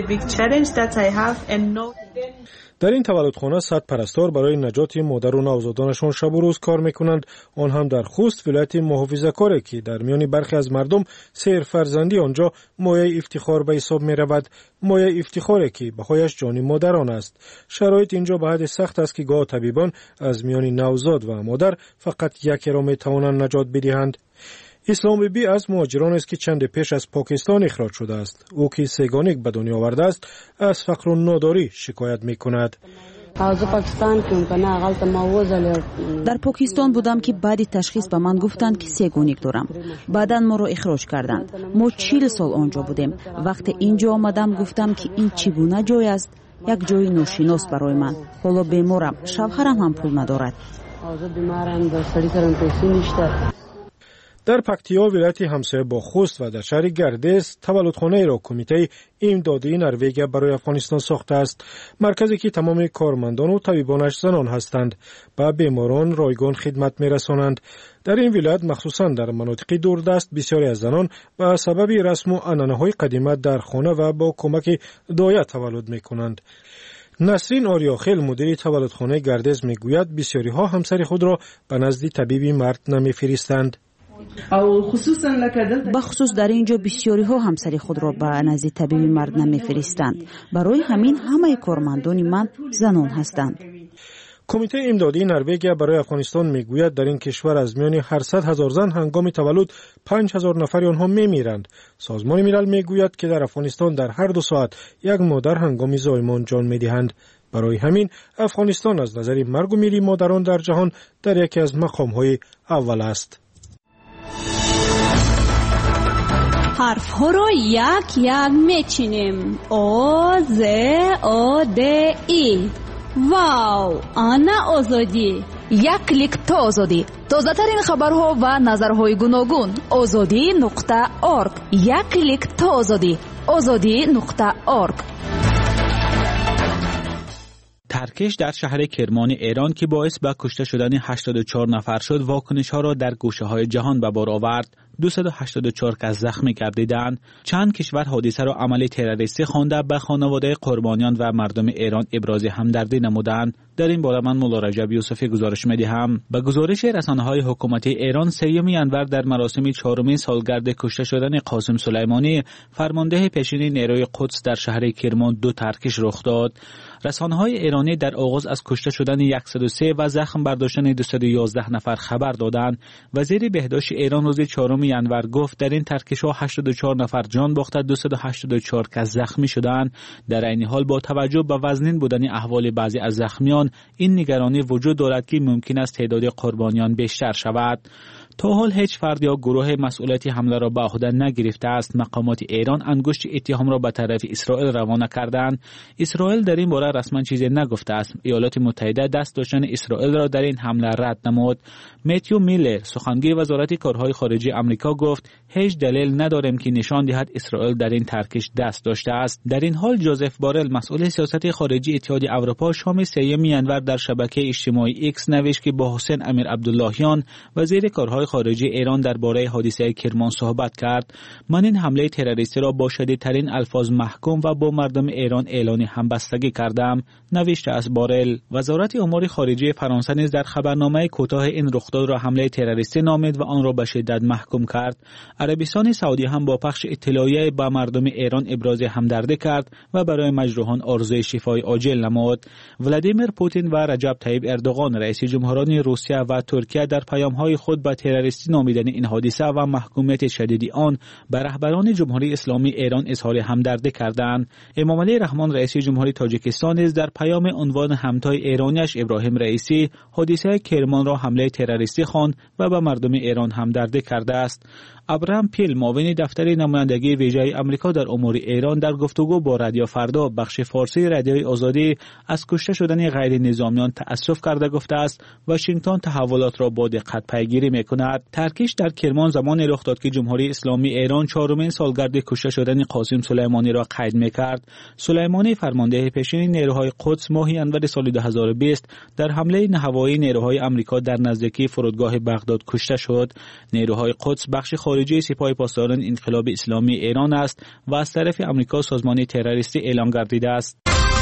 در این تولدخانه 100 پرستار برای نجات مادر و نوزادانشان شب و روز کار میکنند. آن هم در خوست ولایت محافظه‌کاری که در میان برخی از مردم سیر فرزندی آنجا مایه افتخار به حساب می رود. مایه افتخاری که بهایش جان مادران است. شرایط اینجا به حد سخت است که گاه طبیبان از میان نوزاد و مادر فقط یکی را می توانند نجات بدهند. اسلام بیبی از مهاجران است که چند پیش از پاکستان اخراج شده است. او که سگانیک به دنیا آورده است از فقر و ناداری شکایت می کند. در پاکستان بودم که بعد تشخیص به من گفتند که سگانیک دارم. بعداً ما رو اخراج کردند. ما 40 سال آنجا بودیم. وقتی اینجا آمدم گفتم که این چگونه جای است؟ یک جای ناشناس برای من. حالا بیمارم. شوهرم هم پول ندارد. در پکتیا ولایت همسایه با خوست و در شهر گردیز تولدخانه را کمیته امدادی نروژ برای افغانستان ساخته است. مرکزی که تمام کارمندان و طبیبانش زنان هستند. به بیماران رایگان خدمت می‌رسانند. در این ولایت مخصوصاً در مناطق دوردست بسیاری از زنان به سبب رسم و عنعنه‌های قدیمی در خانه و با کمک دایه تولد می‌کنند. نسرین آریاخیل مدیر تولدخانه گردیز می‌گوید بسیاری ها همسر خود را به نزد طبیبی مرد نمی‌فرستند. بخصوص در اینجا بسیاری ها همسر خود را به نزد طبیب مرد نمی‌فرستند. برای همین همه کارمندان من زنان هستند. کمیته امدادی نروژ برای افغانستان میگوید در این کشور از میان هر 100,000 زن هنگام تولد 5,000 نفر آنها میمیرند. سازمان ملل میگوید که در افغانستان در هر 2 ساعت یک مادر هنگام زایمان جان میدهند. برای همین افغانستان از نظر مرگ و میر مادران در جهان در یکی از مقام‌های اول است. حرف ها را یک یک میچینیم. آ ز آ د ای. واو، آنا آزادی. یک کلیک تا آزادی. تازه ترین خبرها و نظرهای گوناگون. azadi.org. یک کلیک تا آزادی. azadi.org. ترکش در شهر کرمان ایران که باعث به کشته شدن 84 نفر شد، واکنش‌ها را در گوشه‌های جهان به بار آورد. 284 کس زخمی گردیدند. چند کشور حادثه را عمل تروریستی خوانده به خانواده قربانیان و مردم ایران ابراز همدردی نمودند. در این باره من مولا رجب یوسفی گزارش می‌دهم. به گزارش رسانه‌های حکومتی ایران، 3 انور در مراسم 4مین سالگرد کشته شدن قاسم سلیمانی، فرمانده پیشین نیروی قدس در شهر کرمان 2 ترکش رخ داد. رسانه‌های ایرانی در آغاز از کشته شدن 103 و زخم برداشتن 211 نفر خبر دادند. وزیر بهداشت ایران روز 4 انور گفت در این ترکش‌ها 84 نفر جان باخته، 284 کس زخمی شدند. در این حال با توجه به وزنین بودن احوال بعضی از زخمیان، این نگرانی وجود دارد که ممکن است تعداد قربانیان بیشتر شود. تا حال هیچ فرد یا گروه مسئولیت حمله را به عهده نگرفته است. مقامات ایران انگشت اتهام را به طرف اسرائیل روانه کردند. اسرائیل در این باره رسما چیزی نگفته است. ایالات متحده دست داشتن اسرائیل را در این حمله رد نمود. متیو میلر سخنگوی وزارت کارهای خارجه آمریکا گفت هیچ دلیل نداریم که نشان دهد اسرائیل در این ترکش دست داشته است. در این حال جوزف بارل مسئول سیاست خارجی اتحادیه اروپا شام 3 ینور در شبکه اجتماعی ایکس نوشت که با حسین امیر عبداللهیان وزیر کارهای خارجه ایران درباره حادثه کرمان صحبت کرد. من این حمله تروریستی را با شدیدترین الفاظ محکوم و با مردم ایران اعلان همبستگی کردم، نوشته از بارل. وزارت امور خارجه فرانسه نیز در خبرنامه کوتاه این رخداد را حمله تروریستی نامید و آن را به شدت محکوم کرد. عربستان سعودی هم با پخش اطلاعیه به مردم ایران ابراز همدردی کرد و برای مجروحان آرزوی شفای عاجل نمود. ولادیمیر پوتین و رجب طیب اردوغان رئیس جمهوران روسیه و ترکیه در پیام‌های خود به تروریستی نامیدن این حادثه و محکومیت شدید آن به رهبران جمهوری اسلامی ایران اظهار همدردی کردند. امامعلی رحمان رئیس جمهوری تاجیکستان نیز در پیام عنوان همتای ایرانیش ابراهیم رئیسی حادثه کرمان را حمله تروریستی خواند و به مردم ایران همدردی کرده است. ابراهام پیل معاون دفتر نمایندگی ویژه آمریکا در امور ایران در گفتگو با رادیو فردا بخش فارسی رادیوی آزادی از کشته شدن غیر نظامیان تأسف کرده گفته است واشنگتن تحولات را با دقت پیگیری می‌کند. ترکیش در کرمان زمانی رخ داد که جمهوری اسلامی ایران 4مین سالگرد کشته شدن قاسم سلیمانی را قید می‌کرد. سلیمانی فرمانده پیشین نیروهای قدس ماه ژانویه سال 2020 در حمله نهوایی نیروهای آمریکا در نزدیکی فرودگاه بغداد کشته شد. نیروهای قدس بخش خارجی سپاه پاسداران انقلاب اسلامی ایران است و از طرف آمریکا سازمان تروریستی اعلام گردیده است.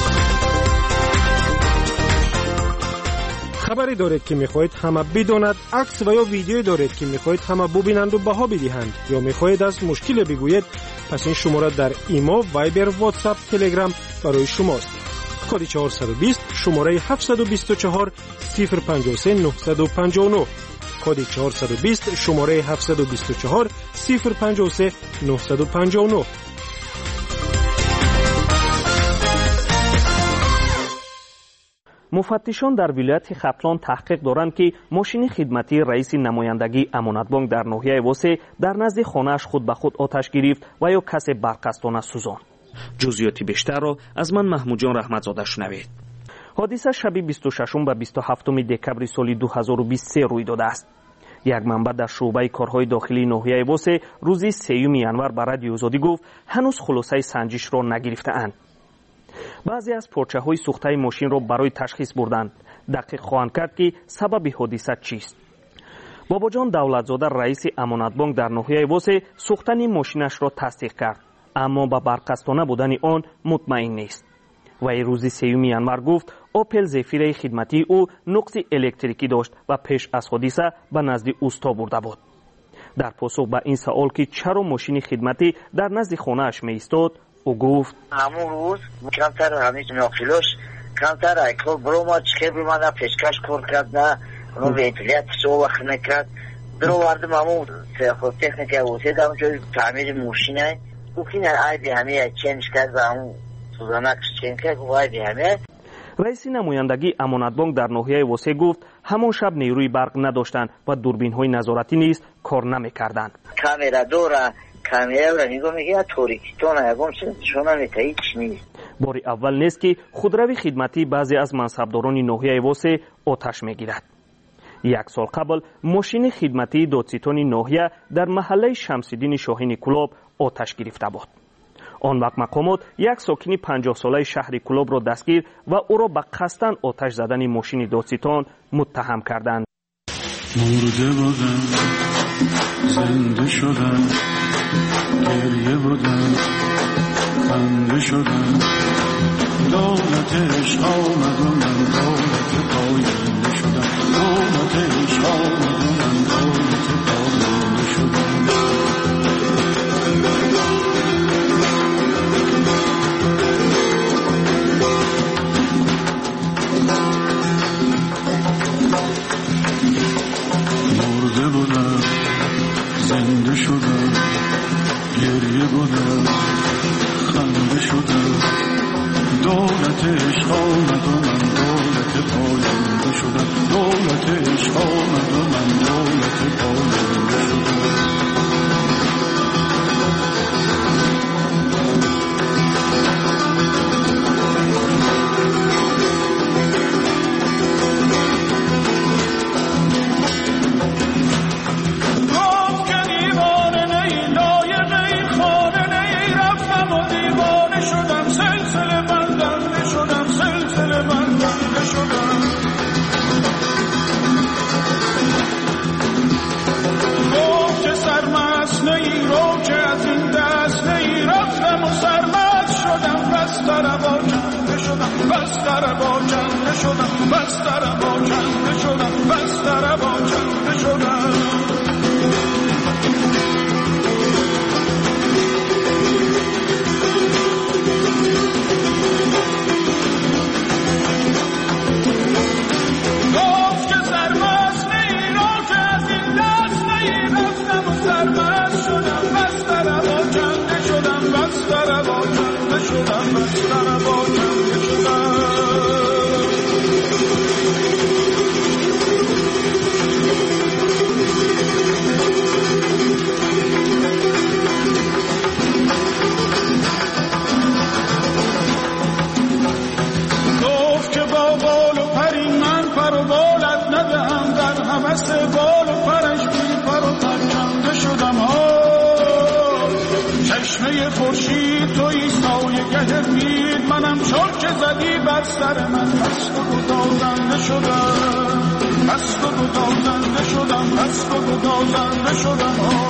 خبری دارید که میخواهید همه بداند، عکس و یا ویدیویی دارید که میخواهید همه ببینند و بها بدهند یا میخواهید از مشکل بگویید، پس این شماره در ایما، وایبر، واتساپ، تلگرام برای شماست. کد 420 شماره 724 053 959 کد 420 شماره 724 053 959. مفتشان در ولایت خپلان تحقیق دارند که ماشین خدمتی رئیس نمایندگی امانت بانک در ناحیه واسه در نزد خانه‌اش خود به خود آتش گرفت و یا کسی برقصدانه سوزاند. جزئیات بیشتر را از من محمود جان رحمتزاده شنوید. حادثه شب 26 و 27 دکبر سال 2023 روی داده است. یک منبع در شعبه کارهای داخلی ناحیه واسه روز 3 ینور به رادیو آزادی گفت هنوز خلاصه سنجش را نگرفته‌اند. بعضی از پارچه‌های سوخته ماشین را برای تشخیص بردند. دقیق خواهند کرد که سبب حادثه چیست. باباجان دولتزاده رئیس امانت بانک در ناحیه واسه سوختن ماشینش را تصدیق کرد، اما به برقصدانه بودن آن مطمئن نیست. و روز 3 ینور گفت اوپل زفیر خدمتی او نقص الکتریکی داشت و پیش از حادثه به نزد اوستا برده بود. در پاسخ به این سوال که چرا ماشین خدمتی در نزد خانه‌اش می ایستاد، او گفت همون روز کمتر همین ناخیلوش کمتر ایکل برو ما چکه بی من پیشکش کرد نه اونو وینتیلیت سو وقت نکرد درو واردم همون تکنیک اوزید همون جوی تعمیر موشینه او که نه آی بی همه چینج کرد و همون سوزانکش چینج کرد و آی بی همه. رئیس نمایندگی امانت بانک در ناحیه واسه گفت همون شب نیروی برق نداشتند و دوربین‌های نظارتی نیز کار نمی‌کردند. کامera داره کامera را نگاه میگه توریکی تو نگم شما میته هیچ نیست. باری اول نیست که خودروی خدمتی بعضی از منصبداران ناحیه واسه آتش میگیرد. 1 سال قبل ماشین خدمتی دادستان ناحیه در محله شمس‌الدین شاهین کلاب آتش گرفته بود. آن وقت مقامات یک ساکن 50 ساله شهر کلاب را دستگیر و او را به قصداً آتش زدن ماشین دادستان متهم کردند. مرده بودم زنده شدم گریه بودم خنده شدم دولت عشق آمد و من دولت پاینده شدم دولت عشق آمد و من دولت پاینده شدم. مرده بودم زنده شدم گریه بودم خنده شدم دولت عشق آمد و من دولت پاینده شدم دولت عشق آمد و من دولت پاینده بستر با کنده شدم بستر با کنده شدم بستر با کنده شدم بستر با کنده شدم خورشید توی سایه مید منم چون که زدی بر سر من مست و گدازنده شدم مست و گدازنده شدم مست و گدازنده شدم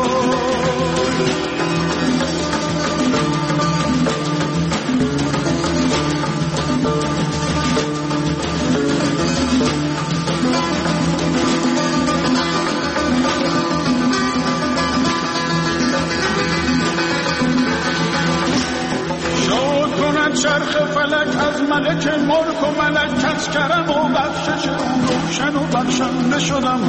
چرخ فلک از ملک ملک و ملک کس کرم و بخشش روشن و بخشنده شدم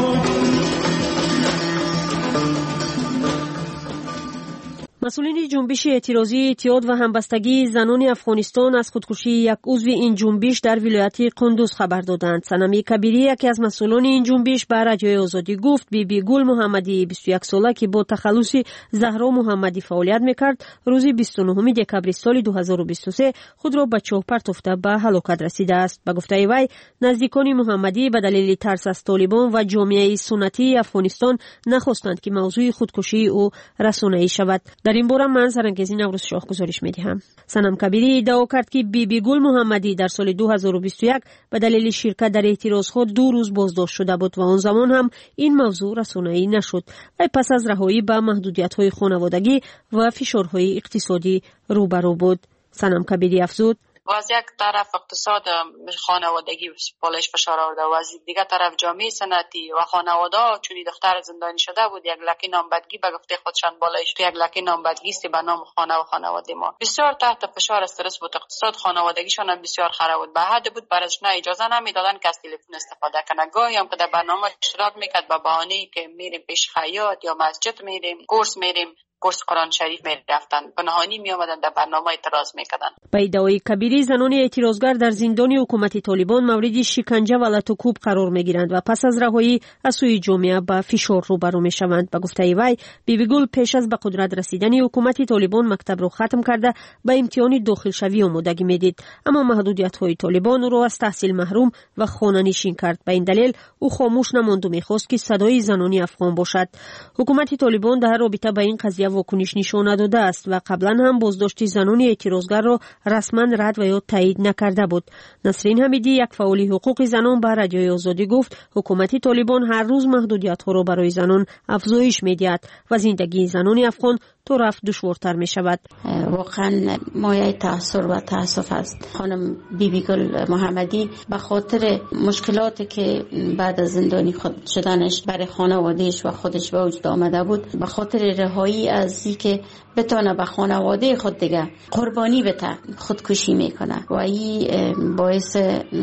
مسئولین جنبش اعتراضی اتحاد و همبستگی زنان افغانستان از خودکشی یک عضو این جنبش در ولایت قندوز خبر دادند. صنمی کبیری یکی از مسئولان این جنبش به رادیوی آزادی گفت بیبی گل محمدی 21 ساله که با تخلص زهرا محمدی فعالیت میکرد روز 29 دکبر سال 2023 خود را به چاه پرتافته به هلاکت رسیده است. به گفته وی نزدیکان محمدی به دلیل ترس از طالبان و جامعه سنتی افغانستان نخواستند که موضوع خودکشی او رسانه‌ای شود. در این باره من سرانگیزی نوروز شاه گزارش می‌دهم. صنم کبیری ادعا کرد که بیبی گل محمدی در سال 2021 به دلیل شرکت در اعتراضات 2 روز بازداشت شده بود و آن زمان هم این موضوع رسانه‌ای نشد و پس از رهایی به محدودیت‌های خانوادگی و فشارهای اقتصادی روبرو بود. صنم کبیری افزود و از یک طرف اقتصاد خانوادگی بالایش فشار آورده و از دیگر طرف جامعه سنتی و خانواده چون دختر زندانی شده بود یک لکه نامبدگی به گفته خودشان بالایش یک لکه نامبدگی است به نام خانه و خانواده ما بسیار تحت فشار استرس بود. اقتصاد خانوادگیشان هم بسیار خراب بود. به حد بود برایش نه اجازه نمیدادن که از تلفن استفاده کنه. گاهی هم که در برنامه اشتراک میکرد به بهانه‌ای که میریم پیش خیاط یا مسجد میریم کورس میریم کورس قرآن شریف می‌رفتند پنهانی می‌آمدند در برنامه اعتراض می‌کردند. به ادعای کبیری زنان اعتراضگر در زندان حکومت طالبان مورد شکنجه و لطوکوب قرار می‌گیرند و پس از رهایی از سوی جامعه به فشار روبرو می‌شوند. به گفته وی بیبی گل پیش از به قدرت رسیدن حکومت طالبان مکتب را ختم کرده به امتحان داخلشوی آمادگی می‌دید اما محدودیت‌های طالبان او را از تحصیل محروم و خانه‌نشین کرد. به این دلیل او خاموش نماند و می‌خواست که صدای زنان افغان باشد. حکومت طالبان در رابطه با این قضیه واکنش نشان داده است و قبلا هم بازداشت زنان اعتراضگر را رسما رد و یا تایید نکرده بود. نسرین حمیدی یک فعال حقوق زنان به رادیوی آزادی گفت حکومت طالبان هر روز محدودیت‌ها را برای زنان افزایش می‌دهد و زندگی زنان افغان تو رفت دشوارتر می شود. واقعا مایه تأثیر و تأسف است. خانم بیبی گل محمدی به خاطر مشکلاتی که بعد از زندانی خود شدنش برای خانوادهش و خودش به وجود آمده بود به خاطر رهایی از اینکه بتونه به خانواده خود دیگه قربانی بده خودکشی میکنه و این باعث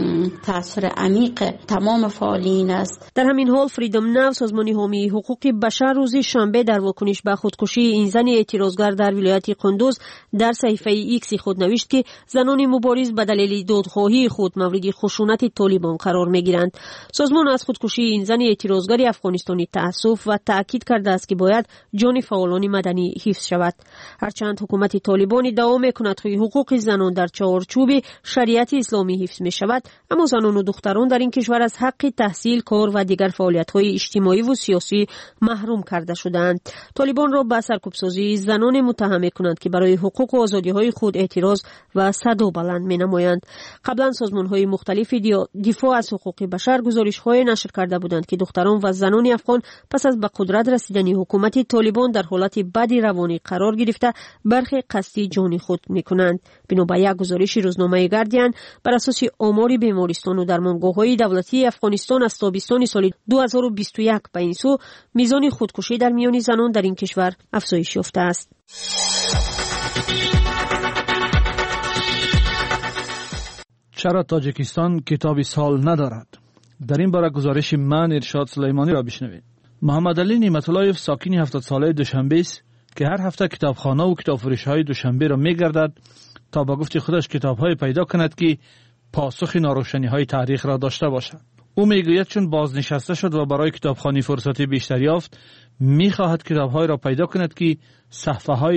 تأثیر عمیق تمام فعالین است. در همین حال فریدم ناو سازمان حامی حقوق بشر روز شنبه در واکنش به خودکشی این زن اعتراضگر در ولایت قندوز در صفحه ایکس خود نوشت که زنان مبارز به دلیل دادخواهی خود مورد خشونت طالبان قرار میگیرند. سازمان از خودکشی این زن اعتراضگر افغانستانی تأسف و تاکید کرده است که باید جان فعالان مدنی حفظ شود. هرچند حکومت طالبان ادعا میکند که حقوق زنان در چارچوب شریعت اسلامی حفظ می شود اما زنان و دختران در این کشور از حق تحصیل، کار و دیگر فعالیت‌های اجتماعی و سیاسی محروم کرده شدند. طالبان را به سرکوبسازی زنان متهم می‌کنند که برای حقوق و آزادی‌های خود اعتراض و صدا بلند می‌نمایند. قبلا سازمان‌های مختلف دفاع از حقوق بشر گزارش‌های نشر کرده بودند که دختران و زنان افغان پس از به قدرت رسیدن حکومت طالبان در حالت بد روانی قرار قرار گرفته برخی قصدی جان خود میکنند. بنا به یک گزارش روزنامه گاردین، بر اساس آمار بیمارستان و درمانگاه‌های دولتی افغانستان از تابستان سال 2021 به این سو میزان خودکشی در میان زنان در این کشور افزایش یافته است. چرا تاجیکستان کتاب سال ندارد؟ در این باره گزارش من ارشاد سلیمانی را بشنوید. محمد علی نعمت‌اللهیف ساکن 70 ساله دوشنبه است که هر هفته کتابخانه و کتابفروشی‌های دوشنبه را می‌گردد تا با گفت خودش کتاب‌های پیدا کند که پاسخ ناروشنی‌های تاریخ را داشته باشد. او میگوید چون بازنشسته شد و برای کتابخوانی فرصتی بیشتر یافت، می‌خواهد کتاب‌های را پیدا کند که صفحه‌های